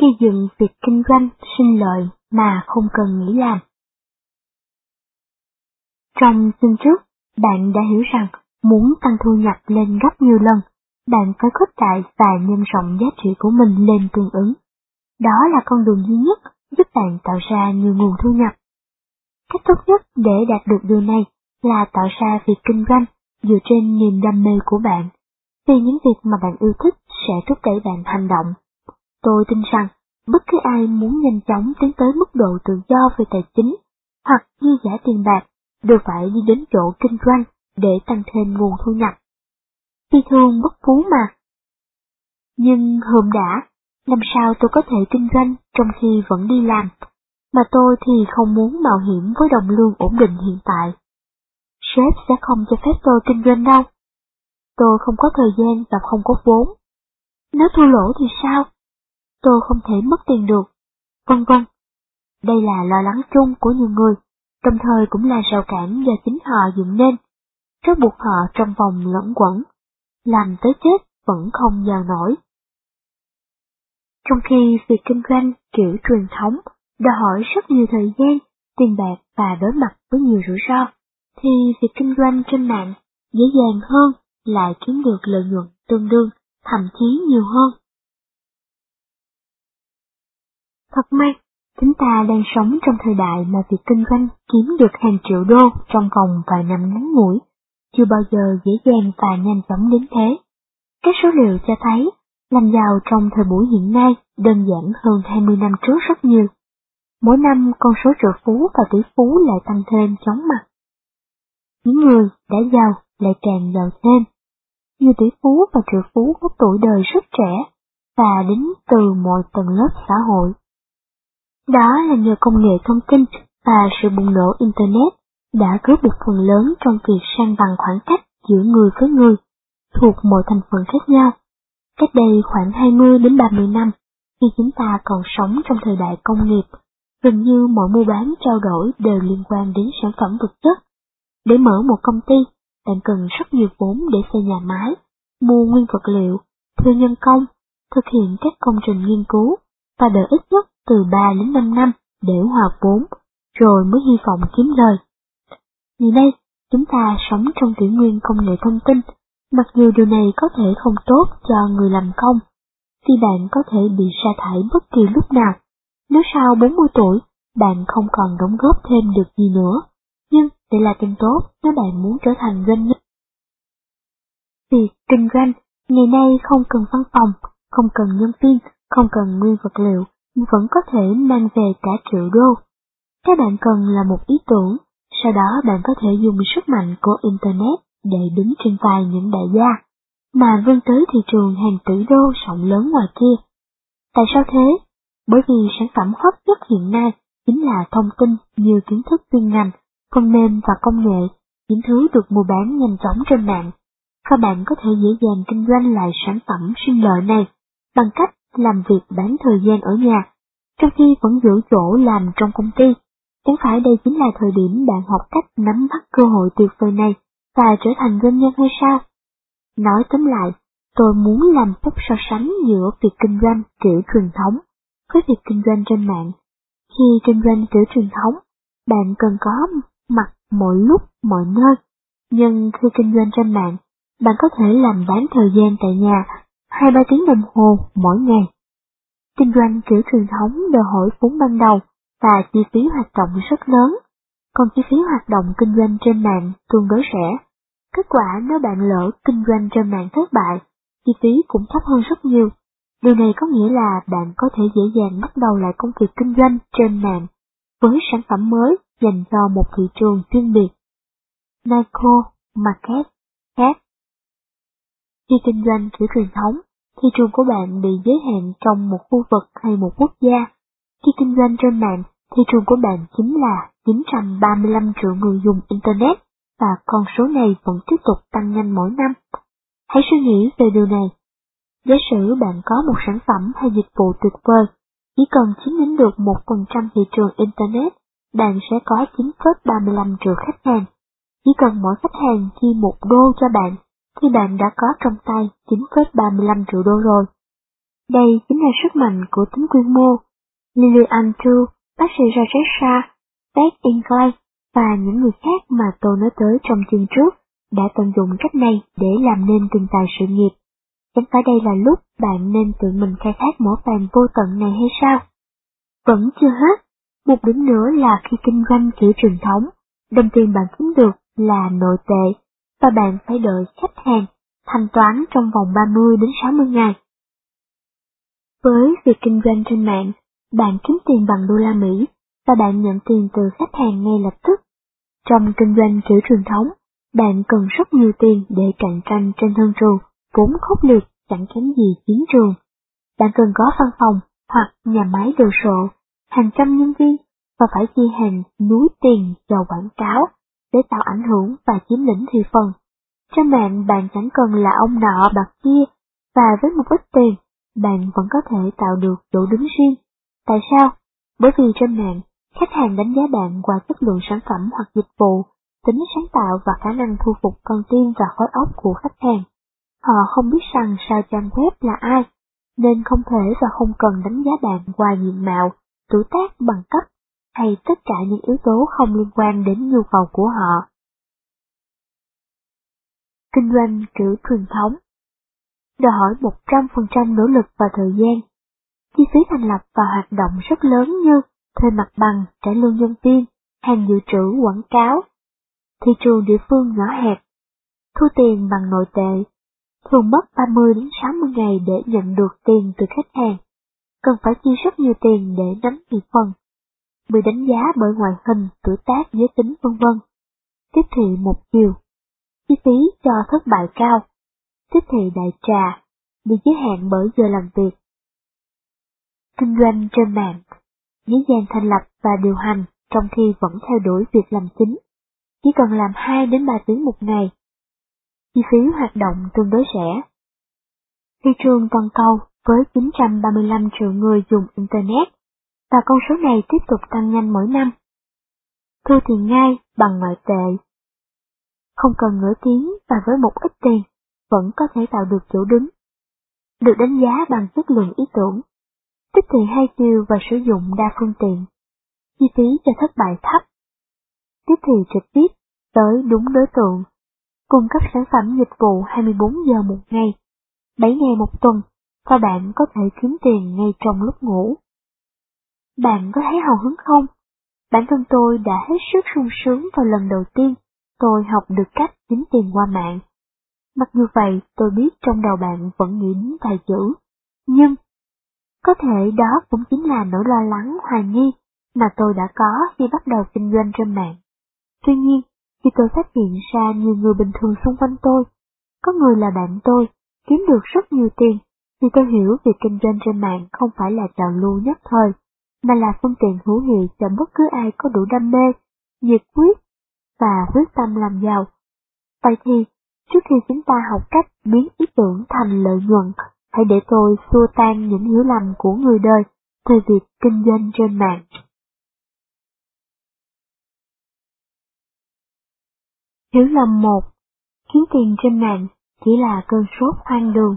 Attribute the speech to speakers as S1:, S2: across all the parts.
S1: Gây dựng việc kinh doanh sinh lợi mà không cần nghĩ làm. Trong chương trước, bạn đã hiểu rằng muốn tăng thu nhập lên gấp nhiều lần, bạn phải khuếch đại và nhân rộng giá trị của mình lên tương ứng. Đó là con đường duy nhất giúp bạn tạo ra nhiều nguồn thu nhập. Cách tốt nhất để đạt được điều này là tạo ra việc kinh doanh dựa trên niềm đam mê của bạn, vì những việc mà bạn yêu thích sẽ thúc đẩy bạn hành động. Tôi tin rằng bất cứ ai muốn nhanh chóng tiến tới mức độ tự do về tài chính hoặc dư giả tiền bạc đều phải đi đến chỗ kinh doanh để tăng thêm nguồn thu nhập. Phi thường bất phú mà. Nhưng hôm đã, làm sao tôi có thể kinh doanh trong khi vẫn đi làm, mà tôi thì không muốn mạo hiểm với đồng lương ổn định hiện tại. Sếp sẽ không cho phép tôi kinh doanh đâu. Tôi không có thời gian và không có vốn. Nếu thua lỗ thì sao? Tôi không thể mất tiền được, vân vân. Đây là lo lắng chung của nhiều người, đồng thời cũng là rào cản do chính họ dựng nên, trót buộc họ trong vòng luẩn quẩn, làm tới chết vẫn không dào nổi. Trong khi việc kinh doanh kiểu truyền thống đòi hỏi rất nhiều thời gian, tiền bạc và đối mặt với nhiều rủi ro, thì việc kinh doanh trên mạng dễ dàng hơn, lại kiếm được lợi nhuận tương đương, thậm chí nhiều hơn. Thật may, chúng ta đang sống trong thời đại mà việc kinh doanh kiếm được hàng triệu đô trong vòng vài năm ngắn ngủi, chưa bao giờ dễ dàng và nhanh chóng đến thế. Các số liệu cho thấy, làm giàu trong thời buổi hiện nay đơn giản hơn 20 năm trước rất nhiều. Mỗi năm con số triệu phú và tỷ phú lại tăng thêm chóng mặt. Những người đã giàu lại càng giàu thêm. Nhiều tỷ phú và triệu phú có tuổi đời rất trẻ và đến từ mọi tầng lớp xã hội. Đó là nhờ công nghệ thông tin và sự bùng nổ Internet đã cướp được phần lớn trong việc san bằng khoảng cách giữa người với người, thuộc mọi thành phần khác nhau. Cách đây khoảng 20 đến 30 năm, khi chúng ta còn sống trong thời đại công nghiệp, gần như mọi mua bán trao đổi đều liên quan đến sản phẩm vật chất. Để mở một công ty, bạn cần rất nhiều vốn để xây nhà máy, mua nguyên vật liệu, thuê nhân công, thực hiện các công trình nghiên cứu, và đợi ít nhất từ 3 đến 5 năm để hòa vốn, rồi mới hy vọng kiếm lời. Ngày nay, chúng ta sống trong kỷ nguyên công nghệ thông tin, mặc dù điều này có thể không tốt cho người làm công, thì bạn có thể bị sa thải bất kỳ lúc nào. Nếu sau 40 tuổi, bạn không còn đóng góp thêm được gì nữa, nhưng đây là tin tốt nếu bạn muốn trở thành doanh nhân. Việc kinh doanh ngày nay không cần văn phòng, không cần nhân viên, không cần nguyên vật liệu, nhưng vẫn có thể mang về cả triệu đô. Các bạn cần là một ý tưởng, sau đó bạn có thể dùng sức mạnh của Internet để đứng trên vai những đại gia, mà vươn tới thị trường hàng tỷ đô rộng lớn ngoài kia. Tại sao thế? Bởi vì sản phẩm hot nhất hiện nay chính là thông tin như kiến thức chuyên ngành, phần mềm và công nghệ, những thứ được mua bán nhanh chóng trên mạng. Các bạn có thể dễ dàng kinh doanh lại sản phẩm sinh lợi này bằng cách làm việc bán thời gian ở nhà, trong khi vẫn giữ chỗ làm trong công ty. Chẳng phải đây chính là thời điểm bạn học cách nắm bắt cơ hội tuyệt vời này và trở thành doanh nhân hay sao? Nói tóm lại, tôi muốn làm phép so sánh giữa việc kinh doanh kiểu truyền thống với việc kinh doanh trên mạng. Khi kinh doanh kiểu truyền thống, bạn cần có mặt mọi lúc, mọi nơi. Nhưng khi kinh doanh trên mạng, bạn có thể làm bán thời gian tại nhà 2-3 tiếng đồng hồ mỗi ngày. Kinh doanh kiểu truyền thống đòi hỏi vốn ban đầu và chi phí hoạt động rất lớn, còn chi phí hoạt động kinh doanh trên mạng tương đối rẻ. Kết quả nếu bạn lỡ kinh doanh trên mạng thất bại, chi phí cũng thấp hơn rất nhiều. Điều này có nghĩa là bạn có thể dễ dàng bắt đầu lại công việc kinh doanh trên mạng với sản phẩm mới dành cho một thị trường chuyên biệt. Micro Market khác. Khi kinh doanh kiểu truyền thống, thị trường của bạn bị giới hạn trong một khu vực hay một quốc gia. Khi kinh doanh trên mạng, thị trường của bạn chính là 935 triệu người dùng Internet, và con số này vẫn tiếp tục tăng nhanh mỗi năm. Hãy suy nghĩ về điều này. Giả sử bạn có một sản phẩm hay dịch vụ tuyệt vời, chỉ cần chiếm lĩnh được 1% thị trường Internet, bạn sẽ có 9,35 triệu khách hàng. Chỉ cần mỗi khách hàng chi $1 cho bạn, thì bạn đã có trong tay 9,35 triệu đô rồi. Đây chính là sức mạnh của tính quy mô. Lillian Tu, bác sĩ Rajesh, Beth Ingley và những người khác mà tôi nói tới trong chương trước đã tận dụng cách này để làm nên tiền tài sự nghiệp. Chẳng phải đây là lúc bạn nên tự mình khai thác mỏ vàng vô tận này hay sao? Vẫn chưa hết, một điểm nữa là khi kinh doanh kiểu truyền thống, đồng tiền bạn kiếm được là nội tệ và bạn phải đợi khách hàng thanh toán trong vòng 30 đến 60 ngày. Với việc kinh doanh trên mạng, bạn kiếm tiền bằng đô la Mỹ và bạn nhận tiền từ khách hàng ngay lập tức. Trong kinh doanh kiểu truyền thống, bạn cần rất nhiều tiền để cạnh tranh trên thương trường, vốn khốc liệt chẳng kém gì chiến trường. Bạn cần có văn phòng hoặc nhà máy đồ sộ, hàng trăm nhân viên và phải chi hàng núi tiền cho quảng cáo để tạo ảnh hưởng và chiếm lĩnh thị phần. Trên mạng bạn chẳng cần là ông nọ bạc kia và với một ít tiền, bạn vẫn có thể tạo được chỗ đứng riêng. Tại sao? Bởi vì trên mạng, khách hàng đánh giá bạn qua chất lượng sản phẩm hoặc dịch vụ, tính sáng tạo và khả năng thu phục con tim và khối óc của khách hàng. Họ không biết rằng sao trang web là ai, nên không thể và không cần đánh giá bạn qua diện mạo, tuổi tác, bằng cấp, hay tất cả những yếu tố không liên quan đến nhu cầu của họ. Kinh doanh kiểu truyền thống đòi hỏi 100% nỗ lực và thời gian. Chi phí thành lập và hoạt động rất lớn như thuê mặt bằng, trả lương nhân viên, hàng dự trữ, quảng cáo. Thị trường địa phương nhỏ hẹp, thu tiền bằng nội tệ, thường mất 30 đến 60 ngày để nhận được tiền từ khách hàng. Cần phải chi rất nhiều tiền để nắm thị phần. Bị đánh giá bởi ngoại hình, tuổi tác, giới tính v.v. Tiếp thị một chiều. Chi phí cho thất bại cao. Tiếp thị đại trà, bị giới hạn bởi giờ làm việc. Kinh doanh trên mạng, dễ dàng thành lập và điều hành trong khi vẫn theo đuổi việc làm chính. Chỉ cần làm 2 đến 3 tiếng một ngày. Chi phí hoạt động tương đối rẻ. Thị trường toàn cầu với 935 triệu người dùng Internet, và con số này tiếp tục tăng nhanh mỗi năm. Thu tiền ngay bằng ngoại tệ. Không cần nổi tiếng và với một ít tiền, vẫn có thể tạo được chỗ đứng. Được đánh giá bằng chất lượng ý tưởng. Tiếp thị hai chiều và sử dụng đa phương tiện. Chi phí cho thất bại thấp. Tiếp thị trực tiếp tới đúng đối tượng. Cung cấp sản phẩm dịch vụ 24 giờ một ngày, 7 ngày một tuần, và bạn có thể kiếm tiền ngay trong lúc ngủ. Bạn có thấy hào hứng không? Bản thân tôi đã hết sức sung sướng vào lần đầu tiên tôi học được cách kiếm tiền qua mạng. Mặc dù vậy, tôi biết trong đầu bạn vẫn nghĩ đến vài chữ, nhưng có thể đó cũng chính là nỗi lo lắng hoài nghi mà tôi đã có khi bắt đầu kinh doanh trên mạng. Tuy nhiên, khi tôi phát hiện ra nhiều người bình thường xung quanh tôi, có người là bạn tôi, kiếm được rất nhiều tiền, thì tôi hiểu việc kinh doanh trên mạng không phải là trào lưu nhất thời, mà là phương tiện hữu hiệu cho bất cứ ai có đủ đam mê, nhiệt huyết và quyết tâm làm giàu. Vậy thì, trước khi chúng ta học cách biến ý tưởng thành lợi nhuận, hãy để tôi xua tan những hiểu lầm của người đời về việc kinh doanh trên mạng. Hiểu lầm 1. Kiếm tiền trên mạng chỉ là cơn sốt hoang đường.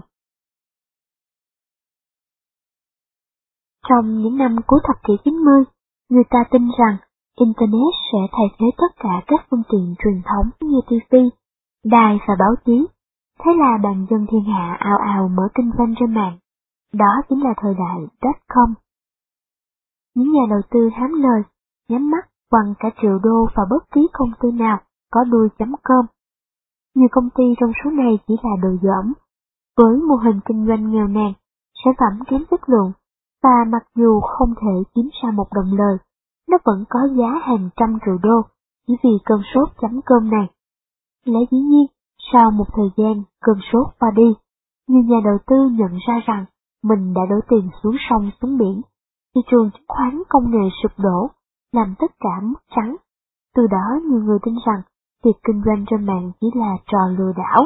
S1: Trong những năm cuối thập kỷ 90, người ta tin rằng Internet sẽ thay thế tất cả các phương tiện truyền thống như TV, đài và báo chí. Thế là bàn dân thiên hạ ào ào mở kinh doanh trên mạng. Đó chính là thời đại .com. Những nhà đầu tư hám lời, nhắm mắt quăng cả triệu đô vào bất kỳ công ty nào có đuôi .com. Nhiều công ty trong số này chỉ là đồ dỏm, với mô hình kinh doanh nghèo nàn, sản phẩm kém chất lượng, và mặc dù không thể kiếm ra một đồng lời, nó vẫn có giá hàng trăm triệu đô chỉ vì cơn sốt .com này. Lẽ dĩ nhiên, sau một thời gian cơn sốt qua đi, nhiều nhà đầu tư nhận ra rằng mình đã đổ tiền xuống sông xuống biển, thị trường chứng khoán công nghệ sụp đổ, làm tất cả mất trắng. Từ đó nhiều người tin rằng việc kinh doanh trên mạng chỉ là trò lừa đảo.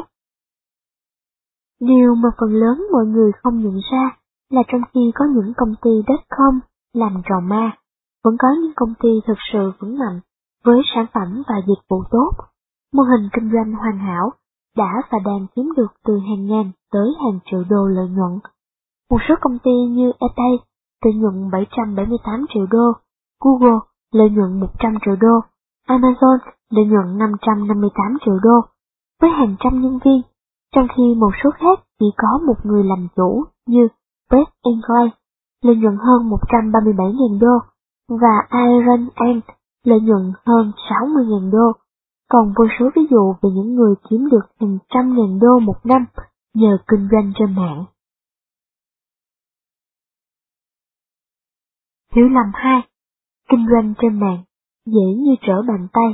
S1: Điều mà phần lớn mọi người không nhận ra là trong khi có những công ty .com làm trò ma, vẫn có những công ty thực sự vững mạnh với sản phẩm và dịch vụ tốt, mô hình kinh doanh hoàn hảo, đã và đang kiếm được từ hàng ngàn tới hàng triệu đô lợi nhuận. Một số công ty như eBay lợi nhuận 778 triệu đô, Google lợi nhuận 100 triệu đô, Amazon lợi nhuận 558 triệu đô, với hàng trăm nhân viên, trong khi một số khác chỉ có một người làm chủ như West England lợi nhuận hơn 137.000 đô và Iron Ant lợi nhuận hơn 60.000 đô, còn vô số ví dụ về những người kiếm được hàng trăm ngàn đô một năm nhờ kinh doanh trên mạng. Hiểu lầm 2. Kinh doanh trên mạng dễ như trở bàn tay.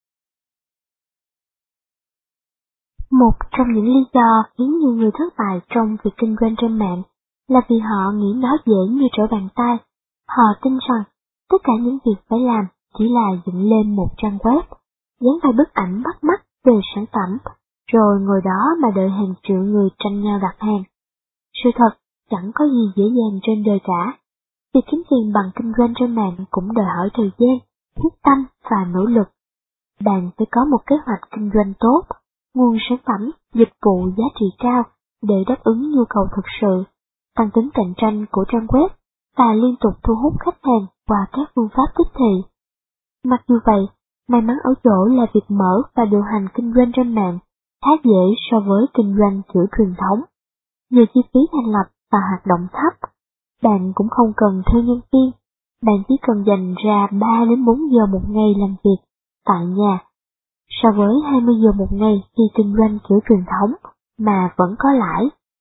S1: Một trong những lý do khiến nhiều người thất bại trong việc kinh doanh trên mạng là vì họ nghĩ nó dễ như trở bàn tay. Họ tin rằng tất cả những việc phải làm chỉ là dựng lên một trang web, dán vài bức ảnh bắt mắt về sản phẩm, rồi ngồi đó mà đợi hàng triệu người tranh nhau đặt hàng. Sự thật, chẳng có gì dễ dàng trên đời cả. Việc kiếm tiền bằng kinh doanh trên mạng cũng đòi hỏi thời gian, quyết tâm và nỗ lực. Bạn phải có một kế hoạch kinh doanh tốt, nguồn sản phẩm, dịch vụ giá trị cao để đáp ứng nhu cầu thực sự, tăng tính cạnh tranh của trang web và liên tục thu hút khách hàng qua các phương pháp tiếp thị. Mặc dù vậy, may mắn ở chỗ là việc mở và điều hành kinh doanh trên mạng khá dễ so với kinh doanh kiểu truyền thống. Nhiều chi phí thành lập và hoạt động thấp. Bạn cũng không cần thuê nhân viên, bạn chỉ cần dành ra 3 đến 4 giờ một ngày làm việc tại nhà, so với 20 giờ một ngày khi kinh doanh kiểu truyền thống mà vẫn có lãi.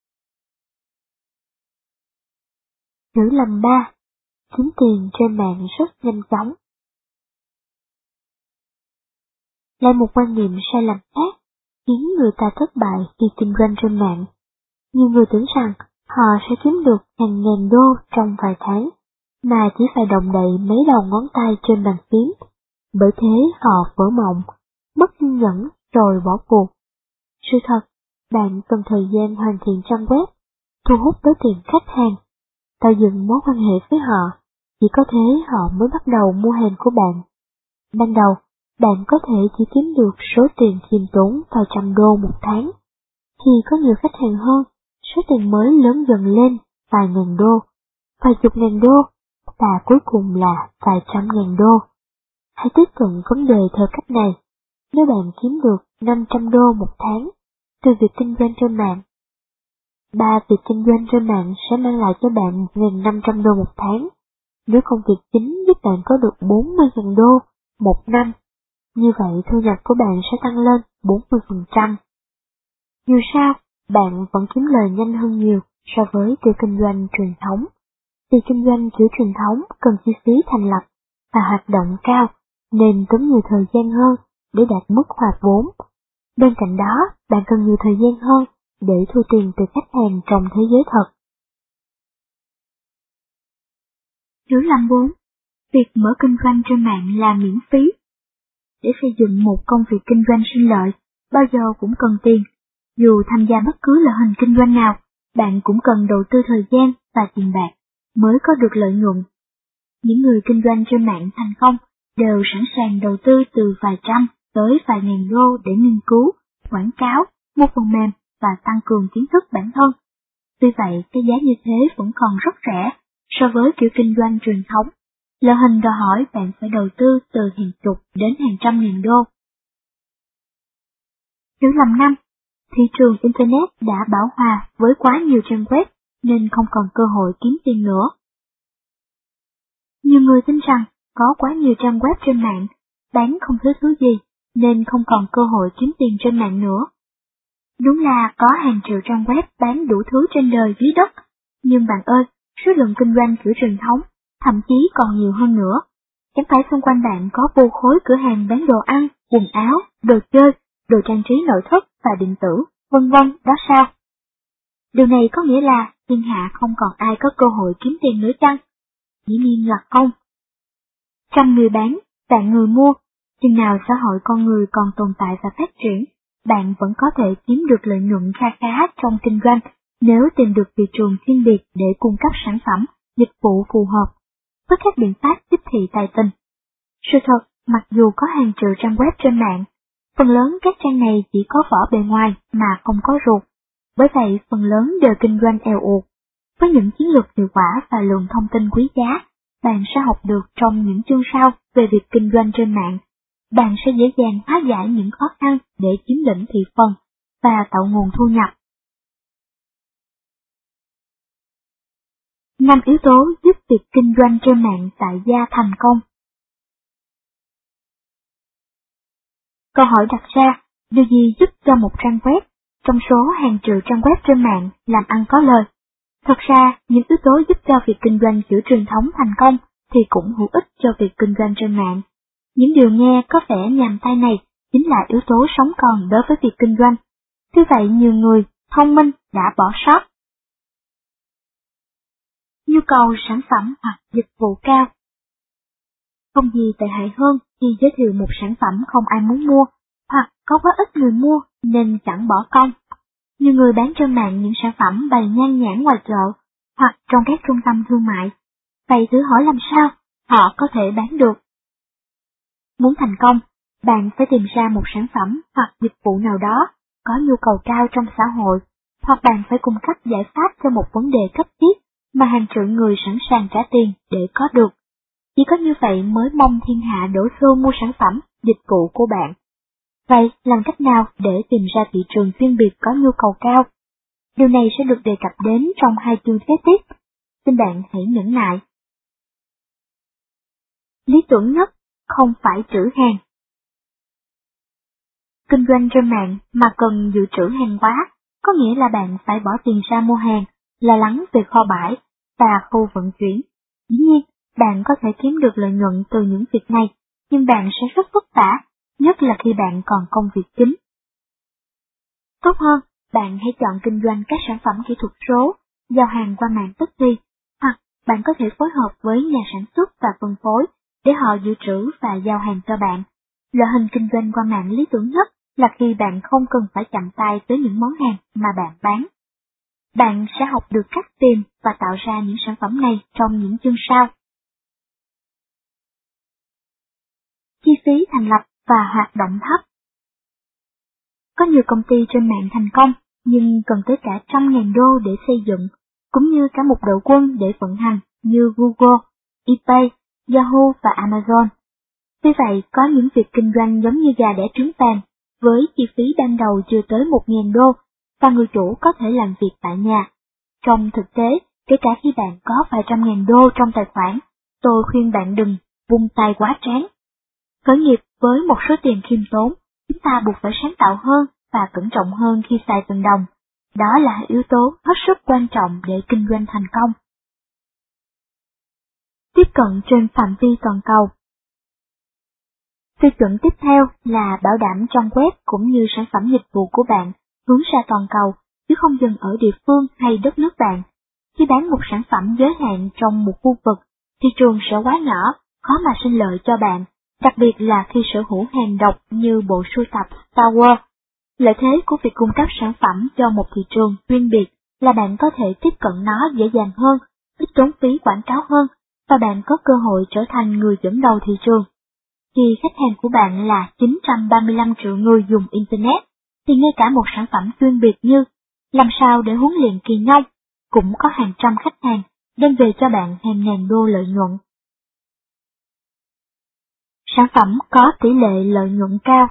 S1: Hiểu lầm 3. Kiếm tiền trên mạng rất nhanh chóng. Lại một quan niệm sai lầm khác khiến người ta thất bại khi kinh doanh trên mạng. Nhiều người tưởng rằng họ sẽ kiếm được hàng ngàn đô trong vài tháng, mà chỉ phải động đậy mấy đầu ngón tay trên bàn phím. Bởi thế họ vỡ mộng, mất kiên nhẫn rồi bỏ cuộc. Sự thật, bạn cần thời gian hoàn thiện trang web, thu hút đối tượng khách hàng, tạo dựng mối quan hệ với họ. Chỉ có thế họ mới bắt đầu mua hàng của bạn. Ban đầu, bạn có thể chỉ kiếm được số tiền khiêm tốn vài trăm đô một tháng. Khi có nhiều khách hàng hơn, số tiền mới lớn dần lên vài ngàn đô, vài chục ngàn đô, và cuối cùng là vài trăm ngàn đô. Hãy tiếp cận vấn đề theo cách này. Nếu bạn kiếm được 500 đô một tháng từ việc kinh doanh trên mạng, 3 việc kinh doanh trên mạng sẽ mang lại cho bạn 1.500 đô một tháng. Nếu công việc chính giúp bạn có được 40.000 đô một năm, như vậy thu nhập của bạn sẽ tăng lên 40%. Dù sao, bạn vẫn kiếm lời nhanh hơn nhiều so với kiểu kinh doanh truyền thống. Vì kinh doanh kiểu truyền thống cần chi phí thành lập và hoạt động cao nên tốn nhiều thời gian hơn để đạt mức hoạt vốn. Bên cạnh đó, bạn cần nhiều thời gian hơn để thu tiền từ khách hàng trong thế giới thật. Hiểu lầm 4. Việc mở kinh doanh trên mạng là miễn phí. Để xây dựng một công việc kinh doanh sinh lợi, bao giờ cũng cần tiền. Dù tham gia bất cứ loại hình kinh doanh nào, bạn cũng cần đầu tư thời gian và tiền bạc mới có được lợi nhuận. Những người kinh doanh trên mạng thành công đều sẵn sàng đầu tư từ vài trăm tới vài ngàn đô để nghiên cứu, quảng cáo, mua phần mềm và tăng cường kiến thức bản thân. Tuy vậy, cái giá như thế vẫn còn rất rẻ so với kiểu kinh doanh truyền thống. Loại hình đòi hỏi bạn phải đầu tư từ hàng chục đến hàng trăm ngàn đô. Hiểu lầm 5. Thị trường Internet đã bão hòa với quá nhiều trang web nên không còn cơ hội kiếm tiền nữa. Nhiều người tin rằng có quá nhiều trang web trên mạng, bán không thiếu thứ gì nên không còn cơ hội kiếm tiền trên mạng nữa. Đúng là có hàng triệu trang web bán đủ thứ trên đời dưới đất, nhưng bạn ơi, số lượng kinh doanh kiểu truyền thống thậm chí còn nhiều hơn nữa. Chẳng phải xung quanh bạn có vô khối cửa hàng bán đồ ăn, quần áo, đồ chơi, đồ trang trí nội thất và điện tử, vân vân đó sao? Điều này có nghĩa là thiên hạ không còn ai có cơ hội kiếm tiền nữa chăng? Dĩ nhiên là không. Trăm người bán, vạn người mua, chừng nào xã hội con người còn tồn tại và phát triển, bạn vẫn có thể kiếm được lợi nhuận kha khá trong kinh doanh nếu tìm được thị trường chuyên biệt để cung cấp sản phẩm, dịch vụ phù hợp với các biện pháp tiếp thị tài tình. Sự thật, mặc dù có hàng triệu trang web trên mạng, phần lớn các trang này chỉ có vỏ bề ngoài mà không có ruột. Bởi vậy, phần lớn đều kinh doanh eo uột. Với những chiến lược hiệu quả và lượng thông tin quý giá, bạn sẽ học được trong những chương sau về việc kinh doanh trên mạng. Bạn sẽ dễ dàng hóa giải những khó khăn để chiếm lĩnh thị phần và tạo nguồn thu nhập. 5 yếu tố giúp việc kinh doanh trên mạng tại gia thành công. Câu hỏi đặt ra, điều gì giúp cho một trang web trong số hàng triệu trang web trên mạng làm ăn có lời? Thật ra, những yếu tố giúp cho việc kinh doanh kiểu truyền thống thành công thì cũng hữu ích cho việc kinh doanh trên mạng. Những điều nghe có vẻ nhàm tai này chính là yếu tố sống còn đối với việc kinh doanh. Tuy vậy, nhiều người thông minh đã bỏ sót. Nhu cầu sản phẩm hoặc dịch vụ cao. Không gì tệ hại hơn khi giới thiệu một sản phẩm không ai muốn mua, hoặc có quá ít người mua nên chẳng bỏ công. Nhiều người bán trên mạng những sản phẩm bày nhan nhản ngoài chợ, hoặc trong các trung tâm thương mại. Vậy thử hỏi làm sao họ có thể bán được? Muốn thành công, bạn phải tìm ra một sản phẩm hoặc dịch vụ nào đó có nhu cầu cao trong xã hội, hoặc bạn phải cung cấp giải pháp cho một vấn đề cấp thiết mà hàng triệu người sẵn sàng trả tiền để có được. Chỉ có như vậy mới mong thiên hạ đổ xô mua sản phẩm, dịch vụ của bạn. Vậy làm cách nào để tìm ra thị trường chuyên biệt có nhu cầu cao? Điều này sẽ được đề cập đến trong 2 chương kế tiếp. Xin bạn hãy nhẫn nại. Lý tưởng nhất không phải trữ hàng. Kinh doanh trên mạng mà cần dự trữ hàng hóa, có nghĩa là bạn phải bỏ tiền ra mua hàng, lo lắng về kho bãi và khâu vận chuyển. Dĩ nhiên, bạn có thể kiếm được lợi nhuận từ những việc này, nhưng bạn sẽ rất vất vả, nhất là khi bạn còn công việc chính. Tốt hơn, bạn hãy chọn kinh doanh các sản phẩm kỹ thuật số, giao hàng qua mạng tức thì, hoặc bạn có thể phối hợp với nhà sản xuất và phân phối để họ dự trữ và giao hàng cho bạn. Loại hình kinh doanh qua mạng lý tưởng nhất là khi bạn không cần phải chạm tay tới những món hàng mà bạn bán. Bạn sẽ học được cách tìm và tạo ra những sản phẩm này trong những chương sau. Chi phí thành lập và hoạt động thấp. Có nhiều công ty trên mạng thành công, nhưng cần tới cả $100.000 để xây dựng, cũng như cả một đội quân để vận hành như Google, eBay, Yahoo và Amazon. Tuy vậy, có những việc kinh doanh giống như gà đẻ trứng vàng, với chi phí ban đầu chưa tới $1.000, và người chủ có thể làm việc tại nhà. Trong thực tế, kể cả khi bạn có vài $100.000 trong tài khoản, tôi khuyên bạn đừng vung tay quá trán. Khởi nghiệp với một số tiền khiêm tốn, chúng ta buộc phải sáng tạo hơn và cẩn trọng hơn khi xài từng đồng. Đó là yếu tố hết sức quan trọng để kinh doanh thành công. Tiếp cận trên phạm vi toàn cầu. Tiêu chuẩn tiếp theo là bảo đảm trang web cũng như sản phẩm dịch vụ của bạn hướng ra toàn cầu, chứ không dừng ở địa phương hay đất nước bạn. Khi bán một sản phẩm giới hạn trong một khu vực, thị trường sẽ quá nhỏ, khó mà sinh lợi cho bạn, đặc biệt là khi sở hữu hàng độc như bộ sưu tập Star Wars. Lợi thế của việc cung cấp sản phẩm cho một thị trường chuyên biệt là bạn có thể tiếp cận nó dễ dàng hơn, ít tốn phí quảng cáo hơn, và bạn có cơ hội trở thành người dẫn đầu thị trường. Khi khách hàng của bạn là 935 triệu người dùng Internet, thì ngay cả một sản phẩm chuyên biệt như làm sao để huấn luyện kỳ nhông cũng có hàng trăm khách hàng đem về cho bạn hàng ngàn đô lợi nhuận. Sản phẩm có tỷ lệ lợi nhuận cao.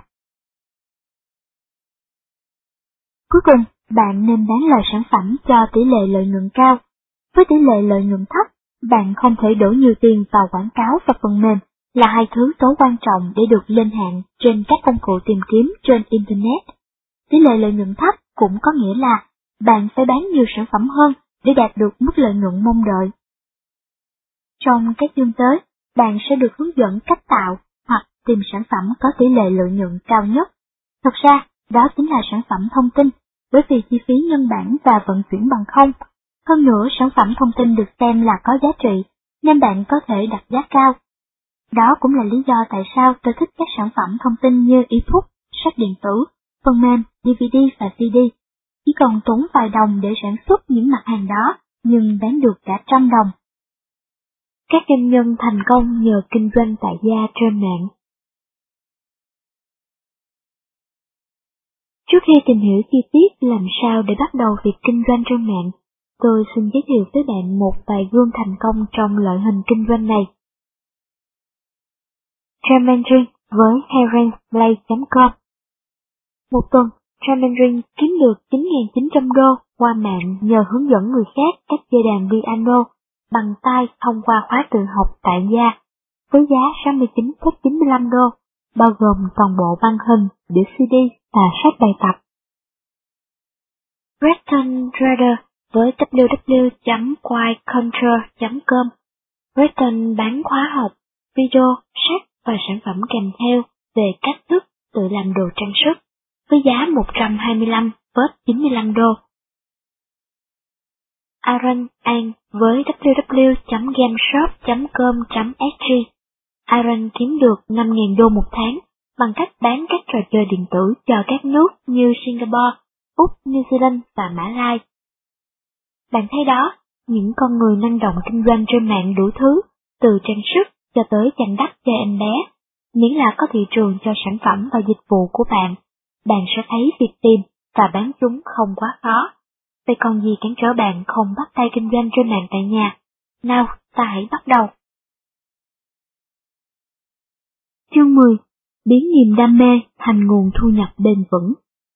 S1: Cuối cùng, bạn nên bán loại sản phẩm cho tỷ lệ lợi nhuận cao. Với tỷ lệ lợi nhuận thấp, bạn không thể đổ nhiều tiền vào quảng cáo và phần mềm, là hai thứ tố quan trọng để được lên hạng trên các công cụ tìm kiếm trên Internet. Tỷ lệ lợi nhuận thấp cũng có nghĩa là bạn phải bán nhiều sản phẩm hơn để đạt được mức lợi nhuận mong đợi. Trong các chương tới, bạn sẽ được hướng dẫn cách tạo hoặc tìm sản phẩm có tỷ lệ lợi nhuận cao nhất. Thật ra, đó chính là sản phẩm thông tin, bởi vì chi phí nhân bản và vận chuyển bằng không. Hơn nữa, sản phẩm thông tin được xem là có giá trị, nên bạn có thể đặt giá cao. Đó cũng là lý do tại sao tôi thích các sản phẩm thông tin như ebook, sách điện tử, phần mềm, DVD và CD. Chỉ cần tốn vài đồng để sản xuất những mặt hàng đó, nhưng bán được cả trăm đồng. Các doanh nhân thành công nhờ kinh doanh tại gia trên mạng. Trước khi tìm hiểu chi tiết làm sao để bắt đầu việc kinh doanh trên mạng, tôi xin giới thiệu với bạn một vài gương thành công trong loại hình kinh doanh này. Tremendring với HerenBlade.com. Một tuần, Tremendring kiếm được 9.900 đô qua mạng nhờ hướng dẫn người khác cách chơi đàn piano bằng tay thông qua khóa tự học tại gia, với giá 69,95 đô, bao gồm toàn bộ băng hình, đĩa CD và sách bài tập. Preston Trader với www.quietcontrol.com. Preston bán khóa học, video, sách và sản phẩm kèm theo về cách thức tự làm đồ trang sức, với giá 125,95 đô. Aaron An với www.gameshop.com.sg. Aaron kiếm được 5.000 đô một tháng bằng cách bán các trò chơi điện tử cho các nước như Singapore, Úc, New Zealand và Mã Lai. Bạn thấy đó, những con người năng động kinh doanh trên mạng đủ thứ, từ trang sức cho tới chăm đắp cho em bé. Miễn là có thị trường cho sản phẩm và dịch vụ của bạn, bạn sẽ thấy việc tìm và bán chúng không quá khó. Vậy còn gì cản trở bạn không bắt tay kinh doanh trên mạng tại nhà? Nào, ta hãy bắt đầu. Chương 10. Biến niềm đam mê thành nguồn thu nhập bền vững.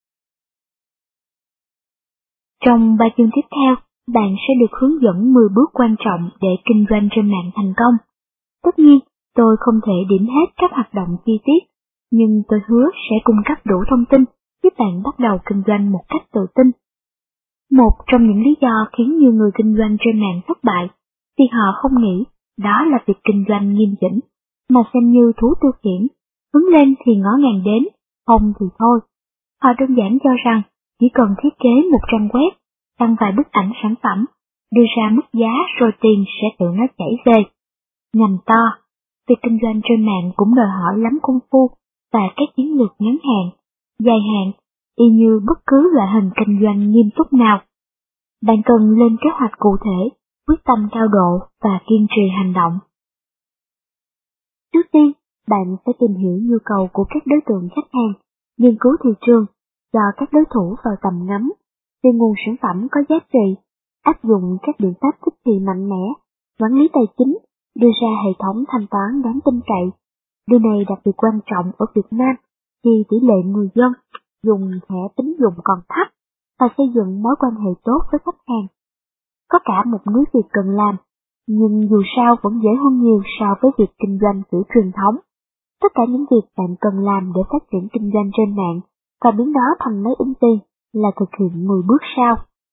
S1: Trong 3 chương tiếp theo, bạn sẽ được hướng dẫn 10 bước quan trọng để kinh doanh trên mạng thành công. Tất nhiên, tôi không thể điểm hết các hoạt động chi tiết, nhưng tôi hứa sẽ cung cấp đủ thông tin giúp bạn bắt đầu kinh doanh một cách tự tin. Một trong những lý do khiến nhiều người kinh doanh trên mạng thất bại thì họ không nghĩ đó là việc kinh doanh nghiêm chỉnh, mà xem như thú tiêu khiển, hứng lên thì ngó ngàng đến, không thì thôi. Họ đơn giản cho rằng chỉ cần thiết kế một trang web, đăng vài bức ảnh sản phẩm, đưa ra mức giá rồi tiền sẽ tự nó chảy về. Nhầm to, việc kinh doanh trên mạng cũng đòi hỏi lắm công phu và các chiến lược ngắn hạn, dài hạn, y như bất cứ loại hình kinh doanh nghiêm túc nào. Bạn cần lên kế hoạch cụ thể, quyết tâm cao độ và kiên trì hành động. Trước tiên, bạn phải tìm hiểu nhu cầu của các đối tượng khách hàng, nghiên cứu thị trường, cho các đối thủ vào tầm ngắm, tìm nguồn sản phẩm có giá trị, áp dụng các biện pháp thích thị mạnh mẽ, quản lý tài chính, đưa ra hệ thống thanh toán đáng tin cậy. Điều này đặc biệt quan trọng ở Việt Nam khi tỷ lệ người dân dùng thẻ tín dụng còn thấp và xây dựng mối quan hệ tốt với khách hàng. Có cả một núi việc cần làm, nhưng dù sao vẫn dễ hơn nhiều so với việc kinh doanh kiểu truyền thống. Tất cả những việc bạn cần làm để phát triển kinh doanh trên mạng và biến đó thành máy in tiền là thực hiện 10 bước sau.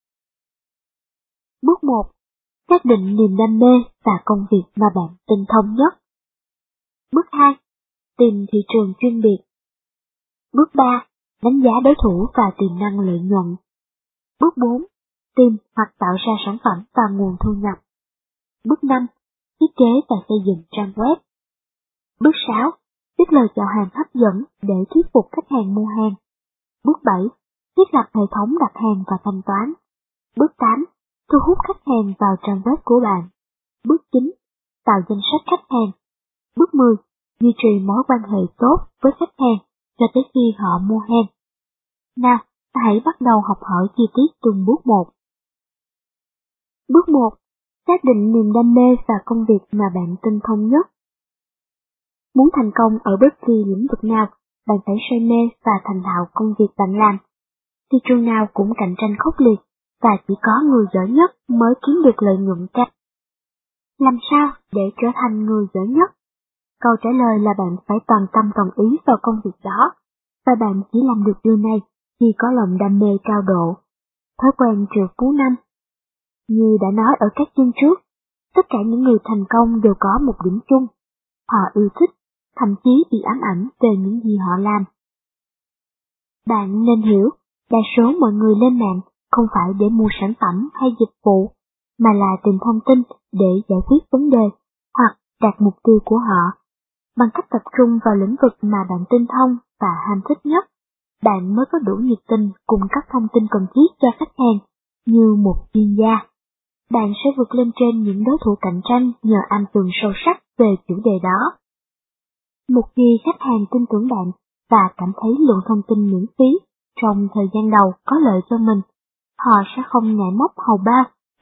S1: Bước 1. Xác định niềm đam mê và công việc mà bạn tinh thông nhất. Bước 2. Tìm thị trường chuyên biệt. Bước 3. Đánh giá đối thủ và tiềm năng lợi nhuận. Bước 4. Tìm hoặc tạo ra sản phẩm và nguồn thu nhập. Bước 5. Thiết kế và xây dựng trang web. Bước 6. Viết lời chào hàng hấp dẫn để thuyết phục khách hàng mua hàng. Bước 7. Thiết lập hệ thống đặt hàng và thanh toán. Bước 8. Thu hút khách hàng vào trang web của bạn. Bước 9. Tạo danh sách khách hàng. Bước 10. Duy trì mối quan hệ tốt với khách hàng cho tới khi họ mua hàng. Nào, hãy bắt đầu học hỏi chi tiết từng bước một. Bước 1. Xác định niềm đam mê và công việc mà bạn tinh thông nhất. Muốn thành công ở bất kỳ lĩnh vực nào, bạn phải say mê và thành thạo công việc bạn làm. Thị trường nào cũng cạnh tranh khốc liệt, và chỉ có người giỏi nhất mới kiếm được lợi nhuận cao. Làm sao để trở thành người giỏi nhất? Câu trả lời là bạn phải toàn tâm toàn ý vào công việc đó, và bạn chỉ làm được điều này khi có lòng đam mê cao độ. Thói quen triệu phú năm. Như đã nói ở các chương trước, tất cả những người thành công đều có một điểm chung. Họ yêu thích, thậm chí bị ám ảnh về những gì họ làm. Bạn nên hiểu, đa số mọi người lên mạng không phải để mua sản phẩm hay dịch vụ, mà là tìm thông tin để giải quyết vấn đề hoặc đạt mục tiêu của họ. Bằng cách tập trung vào lĩnh vực mà bạn tinh thông và ham thích nhất, bạn mới có đủ nhiệt tình cung cấp thông tin cần thiết cho khách hàng như một chuyên gia. Bạn sẽ vượt lên trên những đối thủ cạnh tranh nhờ am tường sâu sắc về chủ đề đó. Một khi khách hàng tin tưởng bạn và cảm thấy lượng thông tin miễn phí trong thời gian đầu có lợi cho mình, họ sẽ không ngại móc hầu bao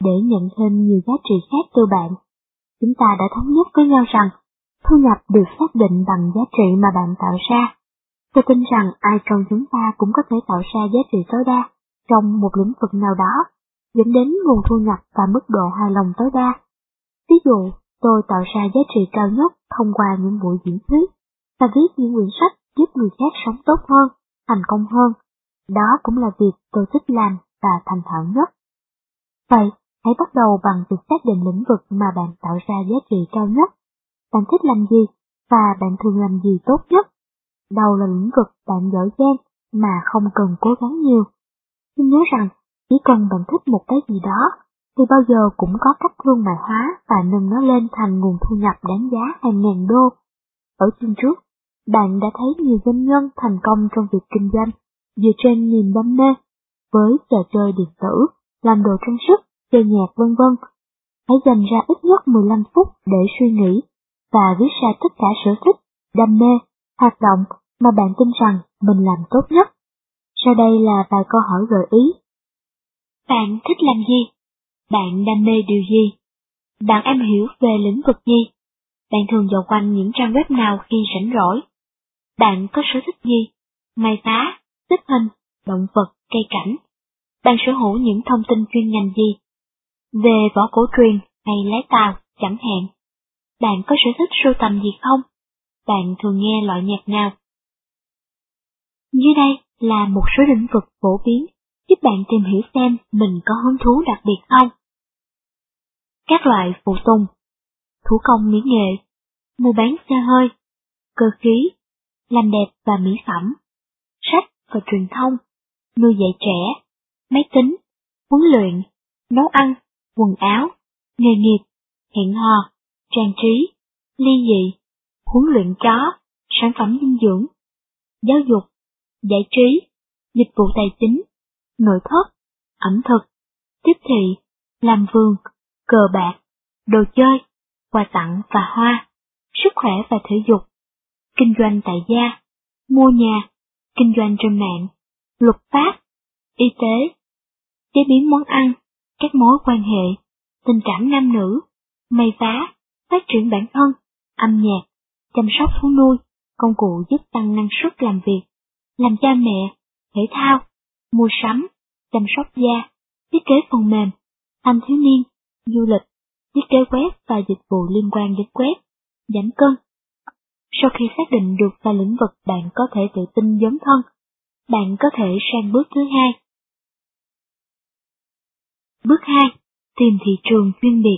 S1: để nhận thêm nhiều giá trị khác từ bạn. Chúng ta đã thống nhất với nhau rằng thu nhập được xác định bằng giá trị mà bạn tạo ra. Tôi tin rằng ai trong chúng ta cũng có thể tạo ra giá trị tối đa trong một lĩnh vực nào đó, dẫn đến nguồn thu nhập và mức độ hài lòng tối đa. Ví dụ, tôi tạo ra giá trị cao nhất thông qua những buổi diễn thuyết và viết những quyển sách giúp người khác sống tốt hơn, thành công hơn. Đó cũng là việc tôi thích làm và thành thạo nhất. Vậy, hãy bắt đầu bằng việc xác định lĩnh vực mà bạn tạo ra giá trị cao nhất. Bạn thích làm gì và bạn thường làm gì tốt nhất? Đâu là lĩnh vực bạn giỏi giang mà không cần cố gắng nhiều? Nhưng nhớ rằng, chỉ cần bạn thích một cái gì đó, thì bao giờ cũng có cách thương mại hóa và nâng nó lên thành nguồn thu nhập đáng giá hàng ngàn đô. Ở chương trước, bạn đã thấy nhiều doanh nhân thành công trong việc kinh doanh dựa trên niềm đam mê, với trò chơi điện tử, làm đồ trang sức, chơi nhạc vân vân. Hãy dành ra ít nhất 15 phút để suy nghĩ và viết ra tất cả sở thích, đam mê, hoạt động mà bạn tin rằng mình làm tốt nhất. Sau đây là vài câu hỏi gợi ý. Bạn thích làm gì? Bạn đam mê điều gì? Bạn am hiểu về lĩnh vực gì? Bạn thường dạo quanh những trang web nào khi rảnh rỗi? Bạn có sở thích gì? May vá, xếp hình, động vật, cây cảnh. Bạn sở hữu những thông tin chuyên ngành gì? Về võ cổ truyền hay lái tàu, chẳng hạn. Bạn có sở thích sưu tầm gì không? Bạn thường nghe loại nhạc nào? Dưới đây là một số lĩnh vực phổ biến giúp bạn tìm hiểu xem mình có hứng thú đặc biệt không. Các loại phụ tùng, thủ công mỹ nghệ, mua bán xe hơi, cơ khí, làm đẹp và mỹ phẩm, sách và truyền thông, nuôi dạy trẻ, máy tính, huấn luyện, nấu ăn, quần áo, nghề nghiệp, hẹn hò, trang trí, ly dị, huấn luyện chó, sản phẩm dinh dưỡng, giáo dục, giải trí, dịch vụ tài chính, nội thất, ẩm thực, tiếp thị, làm vườn, cờ bạc, đồ chơi, quà tặng và hoa, sức khỏe và thể dục, kinh doanh tại gia, mua nhà, kinh doanh trên mạng, luật pháp, y tế, chế biến món ăn, các mối quan hệ, tình cảm nam nữ, may vá, phát triển bản thân, âm nhạc, chăm sóc thú nuôi, công cụ giúp tăng năng suất làm việc, làm cha mẹ, thể thao, mua sắm, chăm sóc da, thiết kế phần mềm, thanh thiếu niên, du lịch, thiết kế web và dịch vụ liên quan đến web, giảm cân. Sau khi xác định được vài lĩnh vực bạn có thể tự tin dấn thân, bạn có thể sang bước thứ hai. Bước 2. Tìm thị trường chuyên biệt.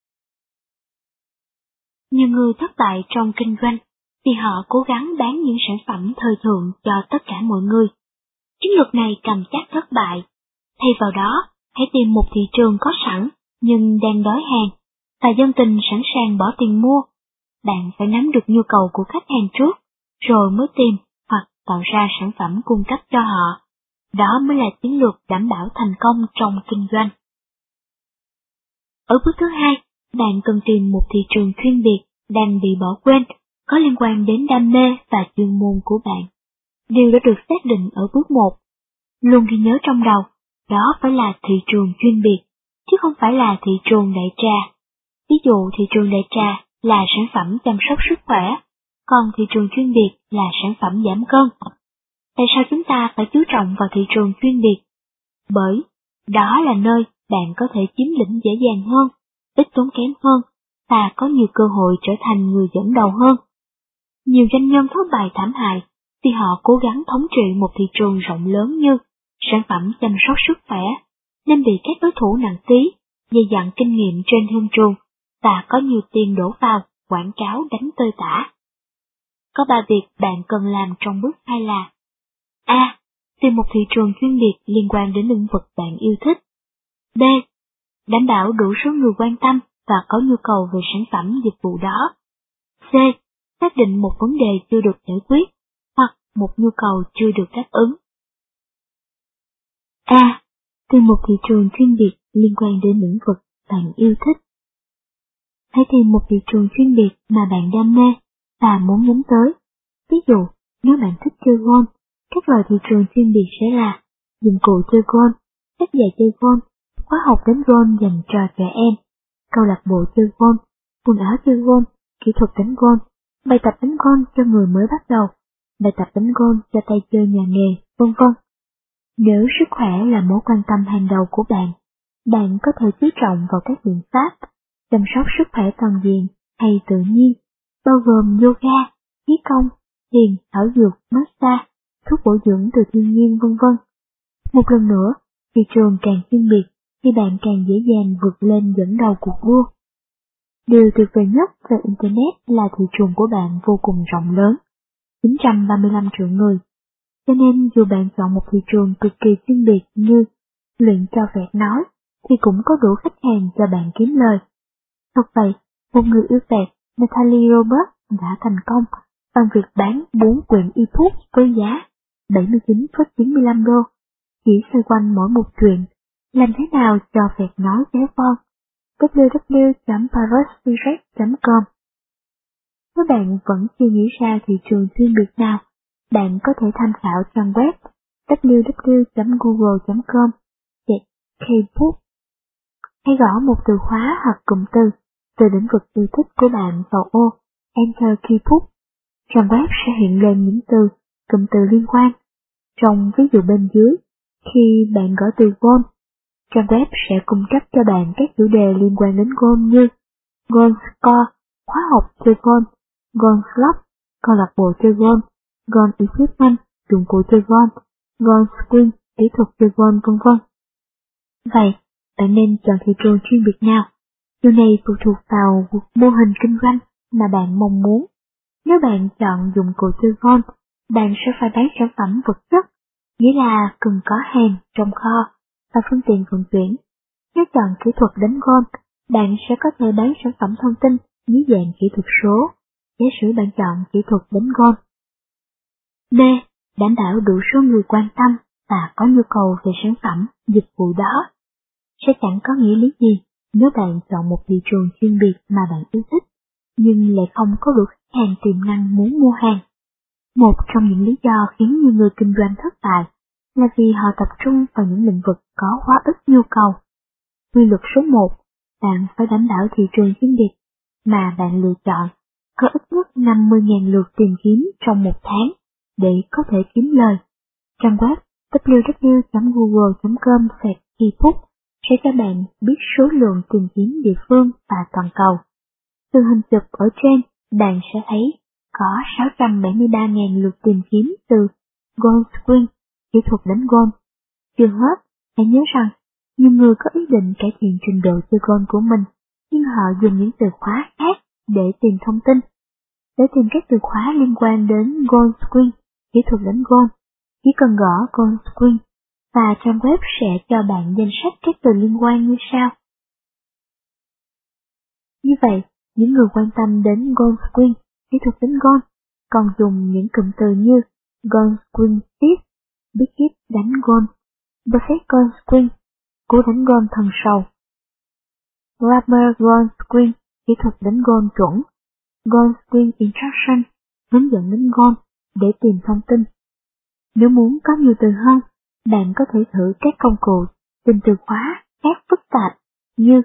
S1: Nhiều người thất bại trong kinh doanh vì họ cố gắng bán những sản phẩm thời thượng cho tất cả mọi người. Chiến lược này cầm chắc thất bại. Thay vào đó, hãy tìm một thị trường có sẵn nhưng đang đói hàng và dân tình sẵn sàng bỏ tiền mua. Bạn phải nắm được nhu cầu của khách hàng trước, rồi mới tìm hoặc tạo ra sản phẩm cung cấp cho họ. Đó mới là chiến lược đảm bảo thành công trong kinh doanh. Ở bước thứ hai, bạn cần tìm một thị trường chuyên biệt đang bị bỏ quên, có liên quan đến đam mê và chuyên môn của bạn. Điều đã được xác định ở bước 1. Luôn ghi nhớ trong đầu, đó phải là thị trường chuyên biệt, chứ không phải là thị trường đại trà. Ví dụ thị trường đại trà là sản phẩm chăm sóc sức khỏe, còn thị trường chuyên biệt là sản phẩm giảm cân. Tại sao chúng ta phải chú trọng vào thị trường chuyên biệt? Bởi đó là nơi bạn có thể chiếm lĩnh dễ dàng hơn, ít tốn kém hơn, và có nhiều cơ hội trở thành người dẫn đầu hơn. Nhiều doanh nhân thất bại thảm hại vì họ cố gắng thống trị một thị trường rộng lớn như sản phẩm chăm sóc sức khỏe, nên bị các đối thủ nặng ký, dày dặn kinh nghiệm trên thương trường, và có nhiều tiền đổ vào quảng cáo đánh tơi tả. Có 3 việc bạn cần làm trong bước 2 là: A. Tìm một thị trường chuyên biệt liên quan đến lĩnh vực bạn yêu thích. B. Đảm bảo đủ số người quan tâm và có nhu cầu về sản phẩm dịch vụ đó. C. Xác định một vấn đề chưa được giải quyết, hoặc một nhu cầu chưa được đáp ứng. A. Tìm một thị trường chuyên biệt liên quan đến lĩnh vực bạn yêu thích. Hãy tìm một thị trường chuyên biệt mà bạn đam mê và muốn nhắm tới. Ví dụ, nếu bạn thích chơi golf, các loại thị trường chuyên biệt sẽ là dụng cụ chơi golf, các giày chơi golf, khóa học đánh golf dành cho trẻ em, câu lạc bộ chơi golf, quần áo chơi golf, kỹ thuật đánh golf, bài tập đánh golf cho người mới bắt đầu, bài tập đánh golf cho tay chơi nhà nghề, vân vân. Nếu sức khỏe là mối quan tâm hàng đầu của bạn, bạn có thể chú trọng vào các biện pháp chăm sóc sức khỏe toàn diện hay tự nhiên, bao gồm yoga, khí công, thiền, thảo dược, massage, thuốc bổ dưỡng từ thiên nhiên, vân vân. Một lần nữa, thị trường càng chuyên biệt thì bạn càng dễ dàng vượt lên dẫn đầu cuộc đua. Điều tuyệt vời nhất về Internet là thị trường của bạn vô cùng rộng lớn, 935 triệu người. Cho nên dù bạn chọn một thị trường cực kỳ chuyên biệt như luyện cho vẹt nói, thì cũng có đủ khách hàng cho bạn kiếm lời. Thật vậy, một người yêu vẹt, Natalie Roberts đã thành công bằng việc bán 4 quyển ebook với giá 79,95 đô, chỉ xoay quanh mỗi một chuyện, làm thế nào cho vẹt nói béo con. www.parrotdirect.com. Nếu bạn vẫn chưa nghĩ ra thị trường chuyên biệt nào, bạn có thể tham khảo trang web www.google.com, K-pop, hay gõ một từ khóa hoặc cụm từ từ lĩnh vực yêu thích của bạn vào ô Enter K-pop. Trang web sẽ hiện lên những từ, cụm từ liên quan. Trong ví dụ bên dưới, khi bạn gõ từ golf, trang web sẽ cung cấp cho bạn các chủ đề liên quan đến golf như golf score, khóa học chơi golf, golf club, câu lạc bộ chơi golf, golf equipment, dụng cụ chơi golf, golf swing, kỹ thuật chơi golf, vân vân. Vậy, bạn nên chọn thị trường chuyên biệt nào? Điều này phụ thuộc vào mô hình kinh doanh mà bạn mong muốn. Nếu bạn chọn dụng cụ chơi golf, bạn sẽ phải bán sản phẩm vật chất, nghĩa là cần có hàng trong kho và phương tiện vận chuyển. Nếu chọn kỹ thuật đánh golf, bạn sẽ có thể bán sản phẩm thông tin dưới dạng kỹ thuật số, giả sử bạn chọn kỹ thuật đánh golf. B. Đảm bảo đủ số người quan tâm và có nhu cầu về sản phẩm, dịch vụ đó. Sẽ chẳng có nghĩa lý gì nếu bạn chọn một thị trường chuyên biệt mà bạn yêu thích, nhưng lại không có đủ khách hàng tiềm năng muốn mua hàng. Một trong những lý do khiến nhiều người kinh doanh thất bại là vì họ tập trung vào những lĩnh vực có quá ít nhu cầu. Quy luật số 1, bạn phải đảm bảo thị trường chuyên biệt mà bạn lựa chọn có ít nhất 50.000 lượt tìm kiếm trong một tháng để có thể kiếm lời. Trang web www.google.com/ebook sẽ cho bạn biết số lượng tìm kiếm địa phương và toàn cầu. Từ hình chụp ở trên, bạn sẽ thấy có 673.000 lượt tìm kiếm từ golf swing, kỹ thuật đánh golf. Chưa hết, hãy nhớ rằng, nhiều người có ý định cải thiện trình độ chơi golf của mình, nhưng họ dùng những từ khóa khác để tìm thông tin. Để tìm các từ khóa liên quan đến golf swing, kỹ thuật đánh golf, chỉ cần gõ golf swing và trang web sẽ cho bạn danh sách các từ liên quan như sau. Như vậy, những người quan tâm đến golf swing, kỹ thuật đánh golf, còn dùng những cụm từ như golf swing tip, bí kíp đánh golf, perfect golf swing, cú đánh golf thần sầu, rubber golf swing, kỹ thuật đánh golf chuẩn, golf swing instruction, hướng dẫn đánh golf để tìm thông tin. Nếu muốn có nhiều từ hơn, bạn có thể thử các công cụ tìm từ khóa khác phức tạp như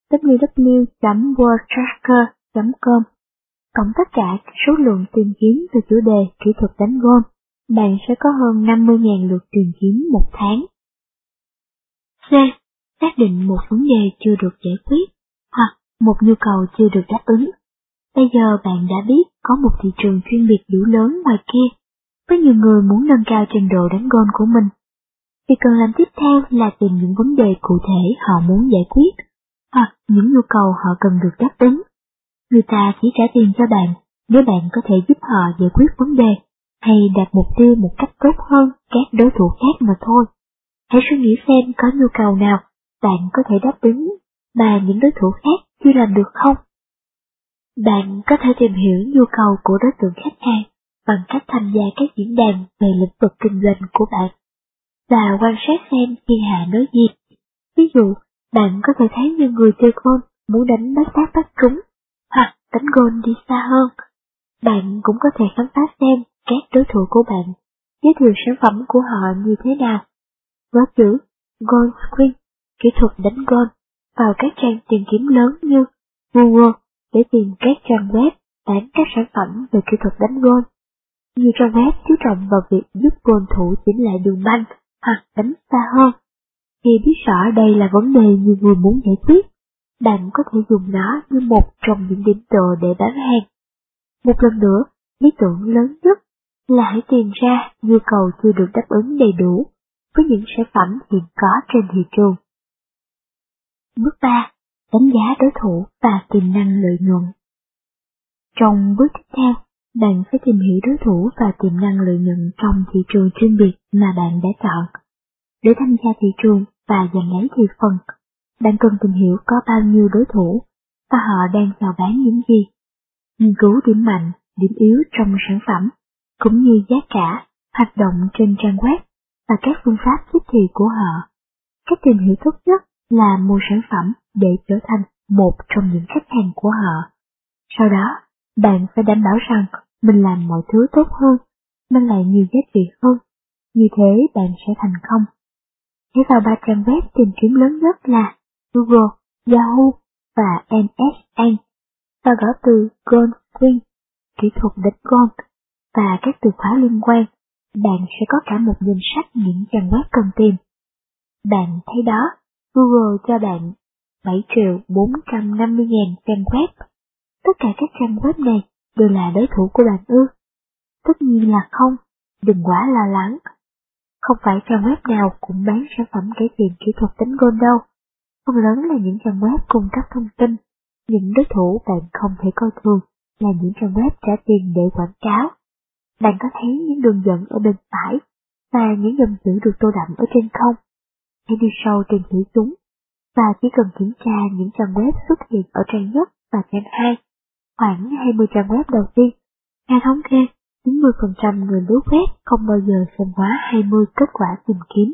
S1: www.wordtracker.com. Cộng tất cả số lượng tìm kiếm về chủ đề kỹ thuật đánh golf, bạn sẽ có hơn 50.000 lượt tìm kiếm một tháng. C. Xác định một vấn đề chưa được giải quyết hoặc một nhu cầu chưa được đáp ứng. Bây giờ bạn đã biết có một thị trường chuyên biệt đủ lớn ngoài kia, với nhiều người muốn nâng cao trình độ đánh golf của mình. Việc cần làm tiếp theo là tìm những vấn đề cụ thể họ muốn giải quyết, hoặc những nhu cầu họ cần được đáp ứng. Người ta chỉ trả tiền cho bạn nếu bạn có thể giúp họ giải quyết vấn đề, hay đạt mục tiêu một cách tốt hơn các đối thủ khác mà thôi. Hãy suy nghĩ xem có nhu cầu nào bạn có thể đáp ứng mà những đối thủ khác chưa làm được không? Bạn có thể tìm hiểu nhu cầu của đối tượng khách hàng bằng cách tham gia các diễn đàn về lĩnh vực kinh doanh của bạn, và quan sát xem thiên hạ nói gì. Ví dụ, bạn có thể thấy nhiều người chơi golf muốn đánh bát tát bắt trúng, hoặc đánh golf đi xa hơn. Bạn cũng có thể khám phá xem các đối thủ của bạn giới thiệu sản phẩm của họ như thế nào. Với chữ golf swing kỹ thuật đánh golf vào các trang tìm kiếm lớn như Google để tìm các trang web bán các sản phẩm về kỹ thuật đánh golf. Nhiều trang web chú trọng vào việc giúp golf thủ chỉnh lại đường banh hoặc đánh xa hơn. Khi biết rõ đây là vấn đề nhiều người muốn giải quyết, bạn có thể dùng nó như một trong những điểm tựa để bán hàng. Một lần nữa, lý tưởng lớn nhất là hãy tìm ra nhu cầu chưa được đáp ứng đầy đủ với những sản phẩm hiện có trên thị trường. Bước 3. Đánh giá đối thủ và tiềm năng lợi nhuận. Trong bước tiếp theo, bạn phải tìm hiểu đối thủ và tiềm năng lợi nhuận trong thị trường chuyên biệt mà bạn đã chọn. Để tham gia thị trường và giành lấy thị phần, bạn cần tìm hiểu có bao nhiêu đối thủ và họ đang chào bán những gì. Nghiên cứu điểm mạnh, điểm yếu trong sản phẩm, cũng như giá cả, hoạt động trên trang web và các phương pháp tiếp thị của họ. Cách tìm hiểu tốt nhất là mua sản phẩm để trở thành một trong những khách hàng của họ. Sau đó, bạn phải đảm bảo rằng mình làm mọi thứ tốt hơn, mang lại nhiều giá trị hơn. Như thế bạn sẽ thành công. Hãy vào 3 trang web tìm kiếm lớn nhất là Google, Yahoo và NSN và gõ từ Golf Swing, kỹ thuật đánh golf và các từ khóa liên quan. Bạn sẽ có cả một danh sách những trang web cần tìm. Bạn thấy đó, Google cho bạn 7.450.000 trang web. Tất cả các trang web này đều là đối thủ của bạn ư? Tất nhiên là không, đừng quá lo lắng. Không phải trang web nào cũng bán sản phẩm cải thiện kỹ thuật đánh golf đâu. Phần lớn là những trang web cung cấp thông tin. Những đối thủ bạn không thể coi thường là những trang web trả tiền để quảng cáo. Bạn có thấy những đường dẫn ở bên phải và những dòng chữ được tô đậm ở trên không? Hãy đi sâu tìm hiểu chúng và chỉ cần kiểm tra những trang web xuất hiện ở trang nhất và trang 2, khoảng 20 trang web đầu tiên. Theo thống kê, 90% người lướt web không bao giờ xem quá 20 kết quả tìm kiếm.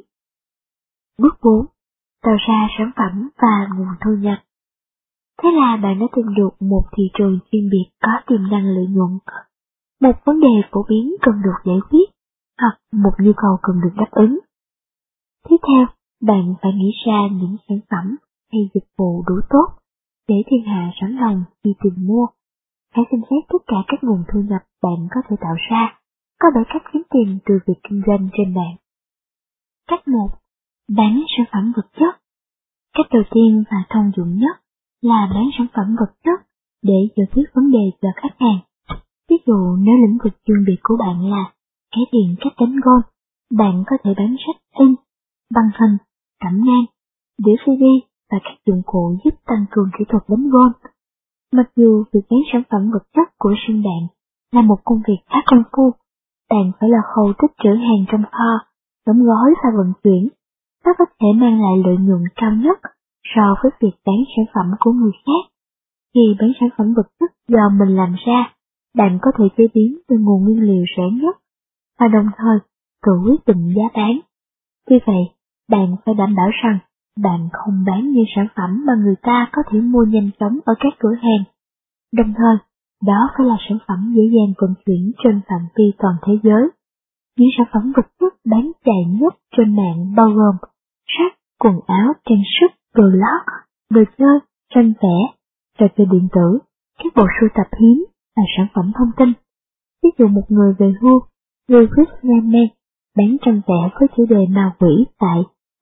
S1: Bước 4. Tạo ra sản phẩm và nguồn thu nhập. Thế là bạn đã tìm được một thị trường chuyên biệt có tiềm năng lợi nhuận, một vấn đề phổ biến cần được giải quyết, hoặc một nhu cầu cần được đáp ứng. Tiếp theo, bạn phải nghĩ ra những sản phẩm hay dịch vụ đủ tốt để thiên hạ sẵn lòng khi tìm mua. Hãy xem xét tất cả các nguồn thu nhập bạn có thể tạo ra. Có 7 cách kiếm tiền từ việc kinh doanh trên mạng. Cách 1. Bán sản phẩm vật chất. Cách đầu tiên và thông dụng nhất là bán sản phẩm vật chất để giải quyết vấn đề cho khách hàng. Ví dụ nếu lĩnh vực chuyên biệt của bạn là cải thiện cách đánh golf, bạn có thể bán sách in, băng hình, cẩm nang, đĩa CD và các dụng cụ giúp tăng cường kỹ thuật đánh golf. Mặc dù việc bán sản phẩm vật chất của riêng bạn là một công việc khá công phu, bạn phải là khâu tích trữ hàng trong kho, đóng gói và vận chuyển. Nó có thể mang lại lợi nhuận cao nhất so với việc bán sản phẩm của người khác. Khi bán sản phẩm vật chất do mình làm ra, bạn có thể chế biến từ nguồn nguyên liệu rẻ nhất và đồng thời tự quyết định giá bán. Vì vậy, bạn phải đảm bảo rằng bạn không bán những sản phẩm mà người ta có thể mua nhanh chóng ở các cửa hàng. Đồng thời, đó phải là sản phẩm dễ dàng vận chuyển trên phạm vi toàn thế giới. Những sản phẩm vật chất bán chạy nhất trên mạng bao gồm sách, quần áo, trang sức, đồ lót, đồ chơi, tranh vẽ, trò chơi điện tử, các bộ sưu tập hiếm và sản phẩm thông tin. Ví dụ một người về hưu, Lewis Raymond, bán tranh vẽ với chủ đề ma quỷ tại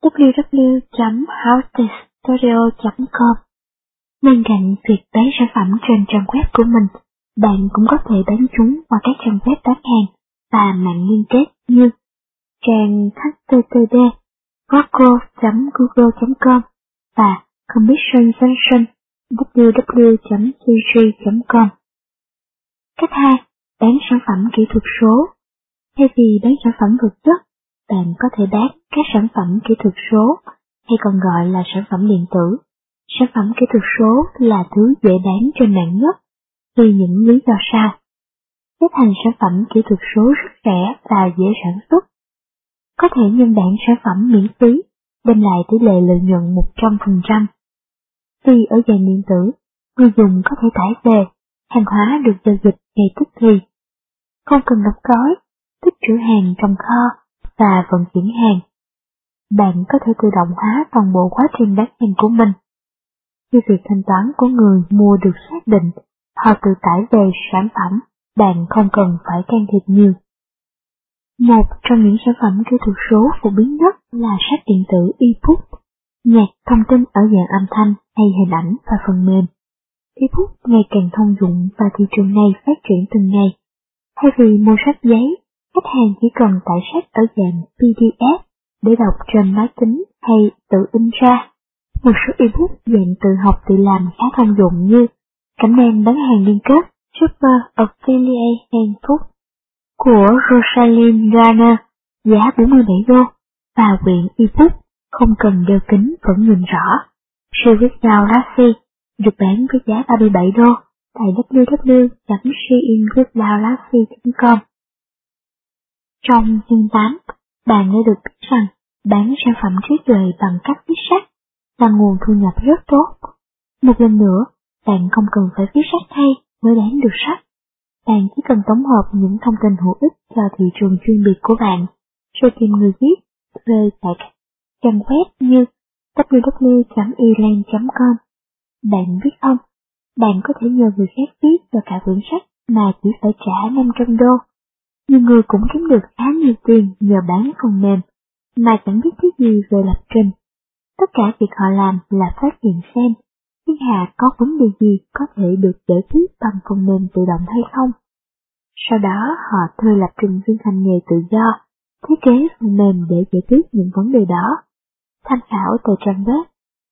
S1: www.housestudio.com. Bên cạnh việc bán sản phẩm trên trang web của mình, bạn cũng có thể bán chúng qua các trang web bán hàng và mạng liên kết như trang http://google.com và Commission Junction www.cg.com. Cách 2. Bán sản phẩm kỹ thuật số. Thay vì bán sản phẩm vật chất, bạn có thể bán các sản phẩm kỹ thuật số, hay còn gọi là sản phẩm điện tử. Sản phẩm kỹ thuật số là thứ dễ bán trên mạng nhất vì những lý do sau. Giá thành sản phẩm kỹ thuật số rất rẻ và dễ sản xuất. Có thể nhân bản sản phẩm miễn phí, đem lại tỷ lệ lợi nhuận 100%. Vì ở dạng điện tử, người dùng có thể tải về, hàng hóa được giao dịch ngay tức thì. Không cần đóng gói, tích trữ hàng trong kho và vận chuyển hàng. bạn có thể tự động hóa toàn bộ quá trình bán hàng của mình. Khi việc thanh toán của người mua được xác định, họ tự tải về sản phẩm, bạn không cần phải can thiệp nhiều. Một trong những sản phẩm kỹ thuật số phổ biến nhất là sách điện tử e-book, nhạc thông tin ở dạng âm thanh hay hình ảnh và phần mềm. E-book ngày càng thông dụng và thị trường này phát triển từng ngày. Thay vì mua sách giấy, khách hàng chỉ cần tải sách ở dạng PDF để đọc trên máy tính hay tự in ra. Một số e-book dạng tự học tự làm khá thông dụng như Cẩm nang bán hàng liên kết Super Affiliate Handbook của Rosalind Garner, giá 47 đô, và quyển e-book không cần đeo kính vẫn nhìn rõ. Series Now Lassie được bán với giá 37 đô tại www.sheinwithnowlassie.com. Trong chương 8, bạn đã được biết rằng bán sản phẩm trí tuệ bằng cách viết sách là nguồn thu nhập rất tốt. Một lần nữa, bạn không cần phải viết sách hay mới bán được sách. Bạn chỉ cần tổng hợp những thông tin hữu ích cho thị trường chuyên biệt của bạn, rồi tìm người viết về tại các trang web như www.eland.com. Bạn biết không, bạn có thể nhờ người khác viết cho cả quyển sách mà chỉ phải trả 500 đô. Nhiều người cũng kiếm được khá nhiều tiền nhờ bán phần mềm mà chẳng biết cái gì về lập trình. Tất cả việc họ làm là phát hiện xem thiên hạ có vấn đề gì có thể được giải quyết bằng phần mềm tự động hay không. Sau đó họ thuê lập trình viên hành nghề tự do, thiết kế phần mềm để giải quyết những vấn đề đó. Tham khảo tại trang web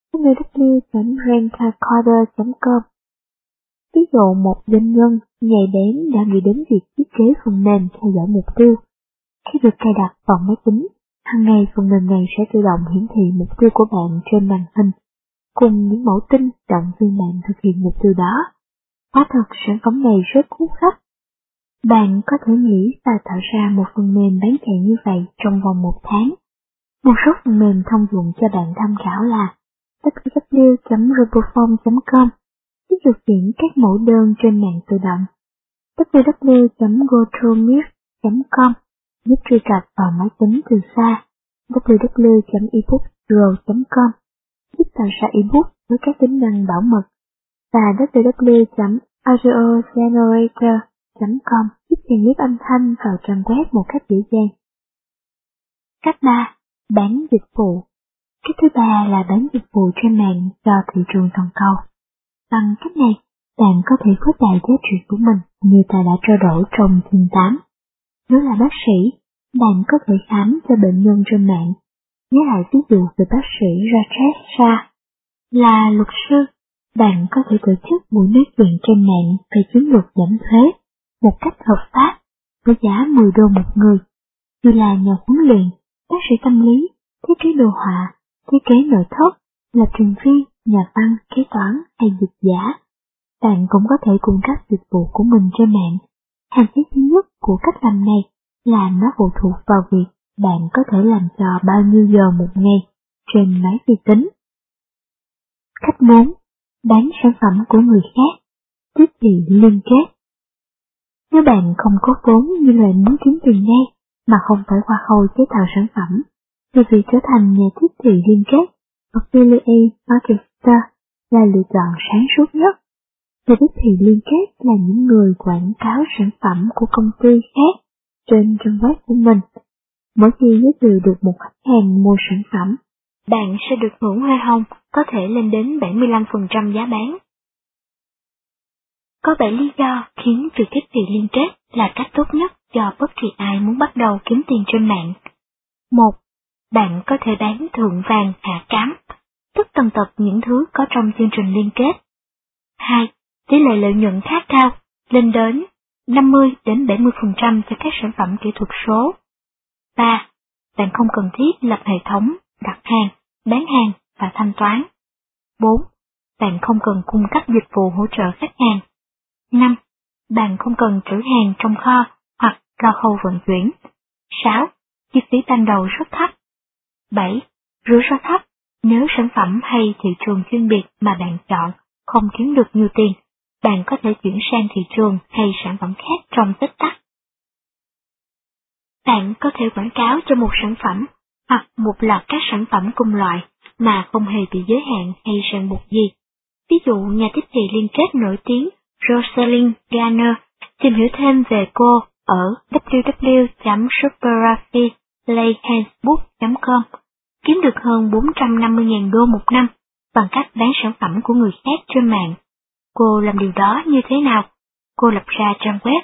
S1: www.rentrecorder.com. Ví dụ một doanh nhân nhạy bén đã nghĩ đến việc thiết kế phần mềm theo dõi mục tiêu. Khi được cài đặt vào máy tính, hàng ngày phần mềm này sẽ tự động hiển thị mục tiêu của bạn trên màn hình, cùng những mẫu tin động viên bạn thực hiện mục tiêu đó. Quả thật sản phẩm này rất hút khách. Bạn có thể nghĩ và tạo ra một phần mềm bán chạy như vậy trong vòng 1 tháng. Một số phần mềm thông dụng cho bạn tham khảo là www.roboform.com giúp điều khiển các mẫu đơn trên mạng tự động, www.gotomir.com giúp truy cập vào máy tính từ xa, www.ebookgrow.com giúp tạo ra ebook với các tính năng bảo mật, và www.audiogenerator.com giúp truyền clip âm thanh vào trang web một cách dễ dàng. Cách 3. Bán dịch vụ. Cách thứ 3 là bán dịch vụ trên mạng cho thị trường toàn cầu. Bằng cách này, bạn có thể khuếch đại giá trị của mình như ta đã trao đổi trong chương 8. Nếu là bác sĩ, bạn có thể khám cho bệnh nhân trên mạng. Nhớ lại ví dụ về bác sĩ Rajesh Shah. Là luật sư, bạn có thể tổ chức buổi nói chuyện trên mạng về chiến lược giảm thuế một cách hợp pháp với giá 10 đô một người. Như là nhà huấn luyện, bác sĩ tâm lý, thiết kế đồ họa, thiết kế nội thất, lập trình viên, nhà văn, kế toán hay dịch giả. Bạn cũng có thể cung cấp dịch vụ của mình trên mạng. Hạn chế duy nhất của cách làm này là nó phụ thuộc vào việc bạn có thể làm cho bao nhiêu giờ một ngày trên máy vi tính. Cách 4. Bán sản phẩm của người khác. Tiếp thị liên kết. Nếu bạn không có vốn nhưng lại muốn kiếm tiền ngay mà không phải qua khâu chế tạo sản phẩm, thì việc trở thành nhà tiếp thị liên kết Affiliate Marketer là lựa chọn sáng suốt nhất. Nhà tiếp thị liên kết là những người quảng cáo sản phẩm của công ty khác trên trang web của mình. Mỗi khi giới thiệu được một khách hàng mua sản phẩm, bạn sẽ được hưởng hoa hồng có thể lên đến 75% giá bán. Có 7 lý do khiến việc tiếp thị liên kết là cách tốt nhất cho bất kỳ ai muốn bắt đầu kiếm tiền trên mạng. 1. Bạn có thể bán thượng vàng hạ cám, tất tần tật những thứ có trong chương trình liên kết. 2. Tỷ lệ lợi nhuận khá cao, lên đến 50-70% cho các sản phẩm kỹ thuật số. 3. Bạn không cần thiết lập hệ thống, đặt hàng, bán hàng và thanh toán. 4. Bạn không cần cung cấp dịch vụ hỗ trợ khách hàng. 5. Bạn không cần trữ hàng trong kho hoặc lo khâu vận chuyển. 6. Chi phí ban đầu rất thấp. 7. Rủi ro thấp, nếu sản phẩm hay thị trường chuyên biệt mà bạn chọn không kiếm được nhiều tiền, bạn có thể chuyển sang thị trường hay sản phẩm khác trong tích tắc. Bạn có thể quảng cáo cho một sản phẩm hoặc một loạt các sản phẩm cùng loại mà không hề bị giới hạn hay ràng buộc gì. Ví dụ nhà tiếp thị liên kết nổi tiếng Rosalind Garner tìm hiểu thêm về cô ở www.superrafilayhandsbook.com, kiếm được hơn 450.000 đô một năm bằng cách bán sản phẩm của người khác trên mạng. Cô làm điều đó như thế nào? Cô lập ra trang web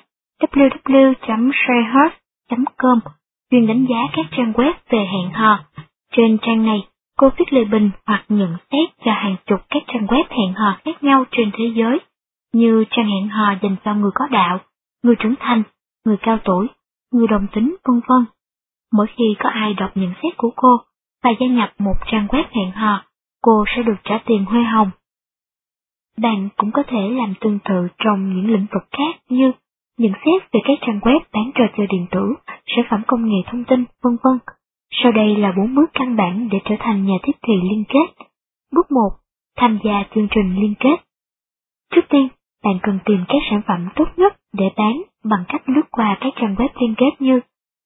S1: www.sharehurst.com, chuyên đánh giá các trang web về hẹn hò. Trên trang này, cô viết lời bình hoặc nhận xét cho hàng chục các trang web hẹn hò khác nhau trên thế giới, như trang hẹn hò dành cho người có đạo, người trưởng thành, người cao tuổi, người đồng tính, v.v. Mỗi khi có ai đọc nhận xét của cô và gia nhập một trang web hẹn hò, cô sẽ được trả tiền hoa hồng. Bạn cũng có thể làm tương tự trong những lĩnh vực khác như nhận xét về các trang web bán trò chơi điện tử, sản phẩm công nghệ thông tin, v.v. Sau đây là 4 bước căn bản để trở thành nhà tiếp thị liên kết. Bước 1. Tham gia chương trình liên kết. Trước tiên, bạn cần tìm các sản phẩm tốt nhất để bán bằng cách lướt qua các trang web liên kết như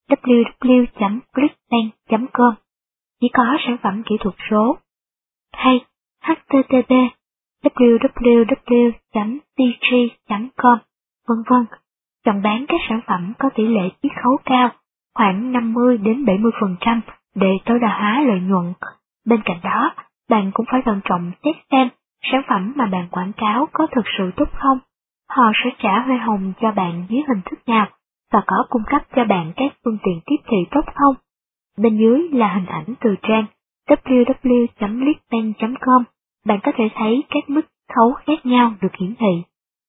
S1: www.clickbank.com, chỉ có sản phẩm kỹ thuật số, hay http www.tg.com, v.v. Chọn bán các sản phẩm có tỷ lệ chiết khấu cao, khoảng 50-70% để tối đa hóa lợi nhuận. Bên cạnh đó, bạn cũng phải thận trọng xét xem sản phẩm mà bạn quảng cáo có thực sự tốt không, họ sẽ trả hoa hồng cho bạn dưới hình thức nào và có cung cấp cho bạn các phương tiện tiếp thị tốt không. Bên dưới là hình ảnh từ trang www.clickbank.com, bạn có thể thấy các mức khấu khác nhau được hiển thị.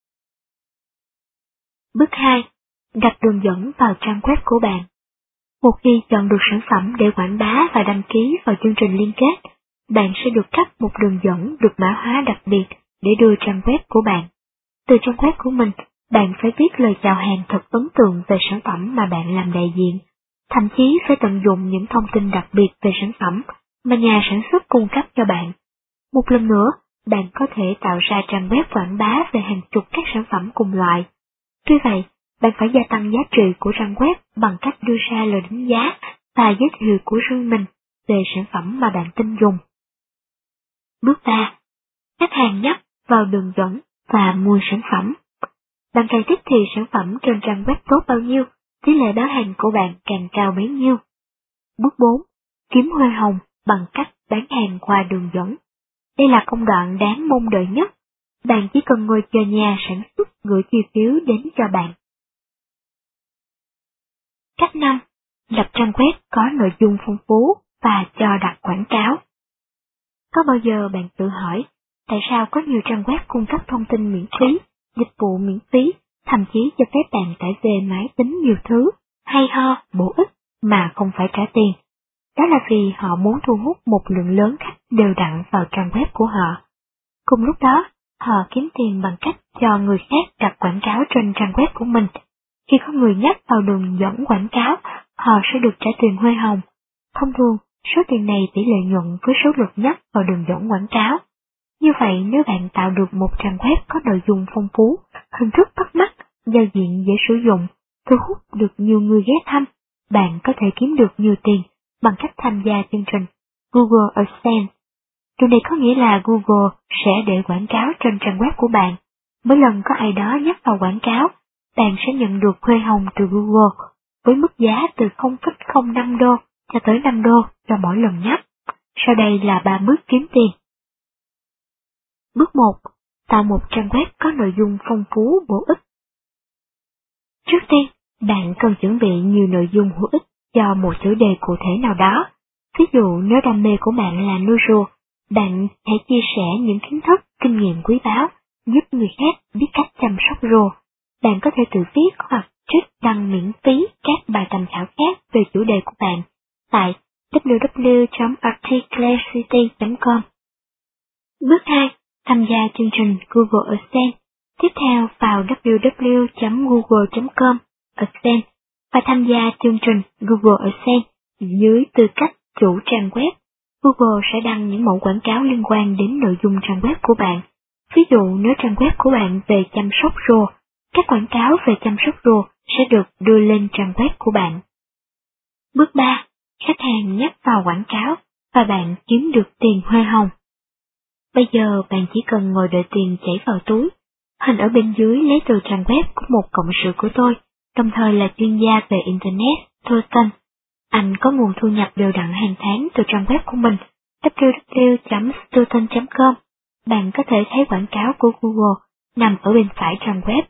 S1: Bước 2. Đặt đường dẫn vào trang web của bạn. Một khi chọn được sản phẩm để quảng bá và đăng ký vào chương trình liên kết, bạn sẽ được cấp một đường dẫn được mã hóa đặc biệt để đưa trang web của bạn. Từ trang web của mình, bạn phải viết lời chào hàng thật ấn tượng về sản phẩm mà bạn làm đại diện, thậm chí phải tận dụng những thông tin đặc biệt về sản phẩm mà nhà sản xuất cung cấp cho bạn. Một lần nữa, bạn có thể tạo ra trang web quảng bá về hàng chục các sản phẩm cùng loại. Tuy vậy, bạn phải gia tăng giá trị của trang web bằng cách đưa ra lời đánh giá và giới thiệu của riêng mình về sản phẩm mà bạn tin dùng. Bước 3. Khách hàng nhấp vào đường dẫn và mua sản phẩm. Bạn càng tiếp thị sản phẩm trên trang web tốt bao nhiêu, tỷ lệ bán hàng của bạn càng cao bấy nhiêu. Bước 4. Kiếm hoa hồng bằng cách bán hàng qua đường dẫn. Đây là công đoạn đáng mong đợi nhất. Bạn chỉ cần ngồi chờ nhà sản xuất gửi chi phiếu đến cho bạn. Cách 5. Lập trang web có nội dung phong phú và cho đặt quảng cáo. Có bao giờ bạn tự hỏi, tại sao có nhiều trang web cung cấp thông tin miễn phí, dịch vụ miễn phí, thậm chí cho phép bạn tải về máy tính nhiều thứ, hay ho, bổ ích mà không phải trả tiền? Đó là vì họ muốn thu hút một lượng lớn khách đều đặn vào trang web của họ. Cùng lúc đó, họ kiếm tiền bằng cách cho người khác đặt quảng cáo trên trang web của mình. Khi có người nhấp vào đường dẫn quảng cáo, họ sẽ được trả tiền hoa hồng. Thông thường, số tiền này tỷ lệ nhuận với số lượt nhấp vào đường dẫn quảng cáo. Như vậy, nếu bạn tạo được một trang web có nội dung phong phú, hình thức bắt mắt, giao diện dễ sử dụng, thu hút được nhiều người ghé thăm, bạn có thể kiếm được nhiều tiền bằng cách tham gia chương trình Google AdSense. Điều này có nghĩa là Google sẽ để quảng cáo trên trang web của bạn. Mỗi lần có ai đó nhấp vào quảng cáo, bạn sẽ nhận được hoa hồng từ Google với mức giá từ 0,05 đô cho tới 5 đô cho mỗi lần nhấp. Sau đây là 3 bước kiếm tiền. Bước 1. Tạo một trang web có nội dung phong phú bổ ích. Trước tiên, bạn cần chuẩn bị nhiều nội dung hữu ích cho một chủ đề cụ thể nào đó. Ví dụ nếu đam mê của bạn là nuôi rùa, bạn hãy chia sẻ những kiến thức, kinh nghiệm quý báu, giúp người khác biết cách chăm sóc rùa. Bạn có thể tự viết hoặc trích đăng miễn phí các bài tham khảo khác về chủ đề của bạn tại www.articlecity.com. Bước 2. Tham gia chương trình Google AdSense. Tiếp theo vào www.google.com AdSense và tham gia chương trình Google AdSense dưới tư cách chủ trang web. Google sẽ đăng những mẫu quảng cáo liên quan đến nội dung trang web của bạn. Ví dụ nếu trang web của bạn về chăm sóc rùa, các quảng cáo về chăm sóc rùa sẽ được đưa lên trang web của bạn. Bước 3. khách hàng nhấp vào quảng cáo và bạn kiếm được tiền hoa hồng. Bây giờ bạn chỉ cần ngồi đợi tiền chảy vào túi. Hình ở bên dưới lấy từ trang web của một cộng sự của tôi, đồng thời là chuyên gia về Internet, Thorsten. Anh có nguồn thu nhập đều đặn hàng tháng từ trang web của mình, www.stoughton.com. Bạn có thể thấy quảng cáo của Google nằm ở bên phải trang web.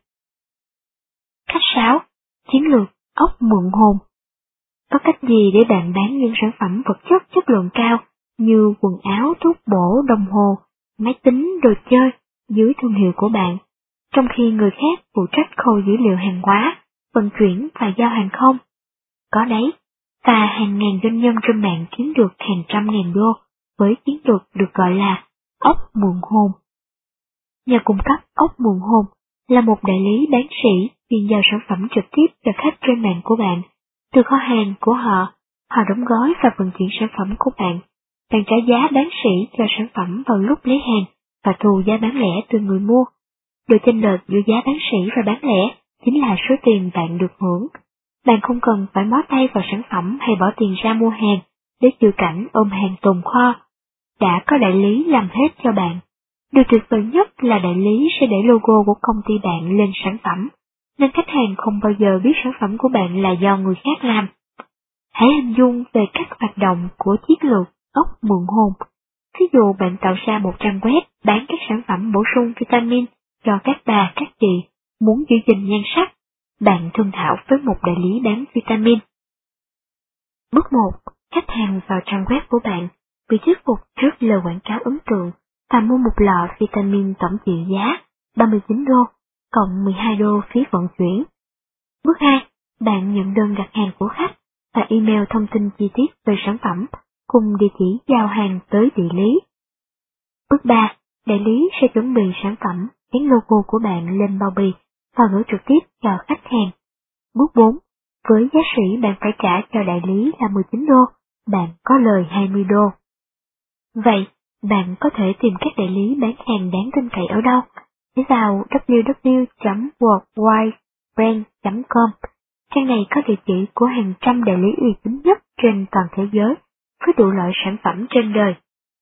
S1: Cách 6. Chiến lược ốc mượn hồn. Có cách gì để bạn bán những sản phẩm vật chất chất lượng cao như quần áo, thuốc bổ, đồng hồ, máy tính, đồ chơi dưới thương hiệu của bạn, trong khi người khác phụ trách khâu dữ liệu hàng hóa, vận chuyển và giao hàng không? Có đấy, và hàng ngàn doanh nhân trên mạng kiếm được hàng trăm ngàn đô với chiến lược được gọi là ốc mượn hồn. Nhà cung cấp ốc mượn hồn là một đại lý bán sỉ chuyên giao sản phẩm trực tiếp cho khách trên mạng của bạn. Từ kho hàng của họ đóng gói và vận chuyển sản phẩm của bạn. Bạn trả giá bán sỉ cho sản phẩm vào lúc lấy hàng và thu giá bán lẻ từ người mua. Độ chênh lệch giữa giá bán sỉ và bán lẻ chính là số tiền bạn được hưởng. Bạn không cần phải mó tay vào sản phẩm hay bỏ tiền ra mua hàng để chịu cảnh ôm hàng tồn kho. Đã có đại lý làm hết cho bạn. Điều tuyệt vời nhất là đại lý sẽ để logo của công ty bạn lên sản phẩm, nên khách hàng không bao giờ biết sản phẩm của bạn là do người khác làm. Hãy hình dung về các hoạt động của chiến lược ốc mượn hồn. Ví dụ bạn tạo ra một trang web bán các sản phẩm bổ sung vitamin cho các bà, các chị muốn giữ gìn nhan sắc. Bạn thương thảo với một đại lý bán vitamin. Bước 1. Khách hàng vào trang web của bạn bị thuyết phục trước lời quảng cáo ấn tượng và mua một lọ vitamin tổng trị giá 39 đô, cộng 12 đô phí vận chuyển. Bước 2. Bạn nhận đơn đặt hàng của khách và email thông tin chi tiết về sản phẩm cùng địa chỉ giao hàng tới địa lý. Bước 3. Đại lý sẽ chuẩn bị sản phẩm, dán logo của bạn lên bao bì và gửi trực tiếp cho khách hàng. Bước 4. Với giá sỉ bạn phải trả cho đại lý là 19 đô, bạn có lời 20 đô. Vậy, bạn có thể tìm các đại lý bán hàng đáng tin cậy ở đâu? Hãy vào www.worldwidebrand.com. Trang này có địa chỉ của hàng trăm đại lý uy tín nhất trên toàn thế giới, với đủ loại sản phẩm trên đời.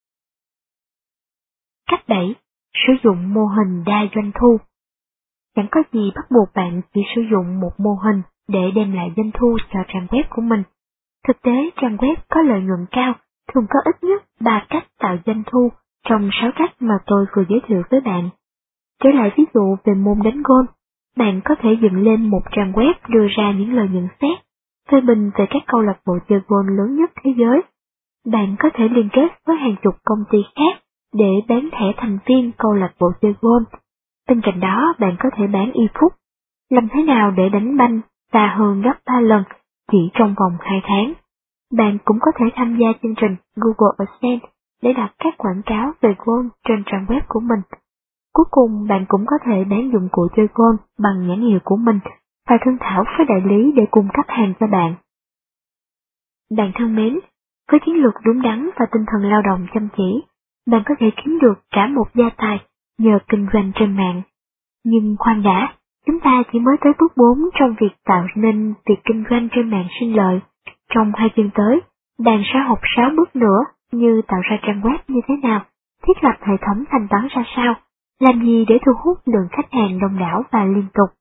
S1: Cách 7. Sử dụng mô hình đa doanh thu. Chẳng có gì bắt buộc bạn chỉ sử dụng một mô hình để đem lại doanh thu cho trang web của mình. Thực tế, trang web có lợi nhuận cao, thường có ít nhất 3 cách tạo doanh thu trong 6 cách mà tôi vừa giới thiệu với bạn. Trở lại ví dụ về môn đánh golf, bạn có thể dựng lên một trang web đưa ra những lời nhận xét, phê bình về các câu lạc bộ chơi golf lớn nhất thế giới. Bạn có thể liên kết với hàng chục công ty khác để bán thẻ thành viên câu lạc bộ chơi golf. Bên cạnh đó, bạn có thể bán ebook, làm thế nào để đánh banh xa hơn gấp 3 lần chỉ trong vòng 2 tháng. Bạn cũng có thể tham gia chương trình Google AdSense để đặt các quảng cáo về golf trên trang web của mình. Cuối cùng, bạn cũng có thể bán dụng cụ chơi golf bằng nhãn hiệu của mình và thương thảo với đại lý để cung cấp hàng cho bạn. Bạn thân mến, với chiến lược đúng đắn và tinh thần lao động chăm chỉ, bạn có thể kiếm được cả một gia tài nhờ kinh doanh trên mạng. Nhưng khoan đã, chúng ta chỉ mới tới bước 4 trong việc tạo nên việc kinh doanh trên mạng sinh lợi. Trong 2 chương tới, bạn sẽ học 6 bước nữa như tạo ra trang web như thế nào, thiết lập hệ thống thanh toán ra sao, làm gì để thu hút lượng khách hàng đông đảo và liên tục.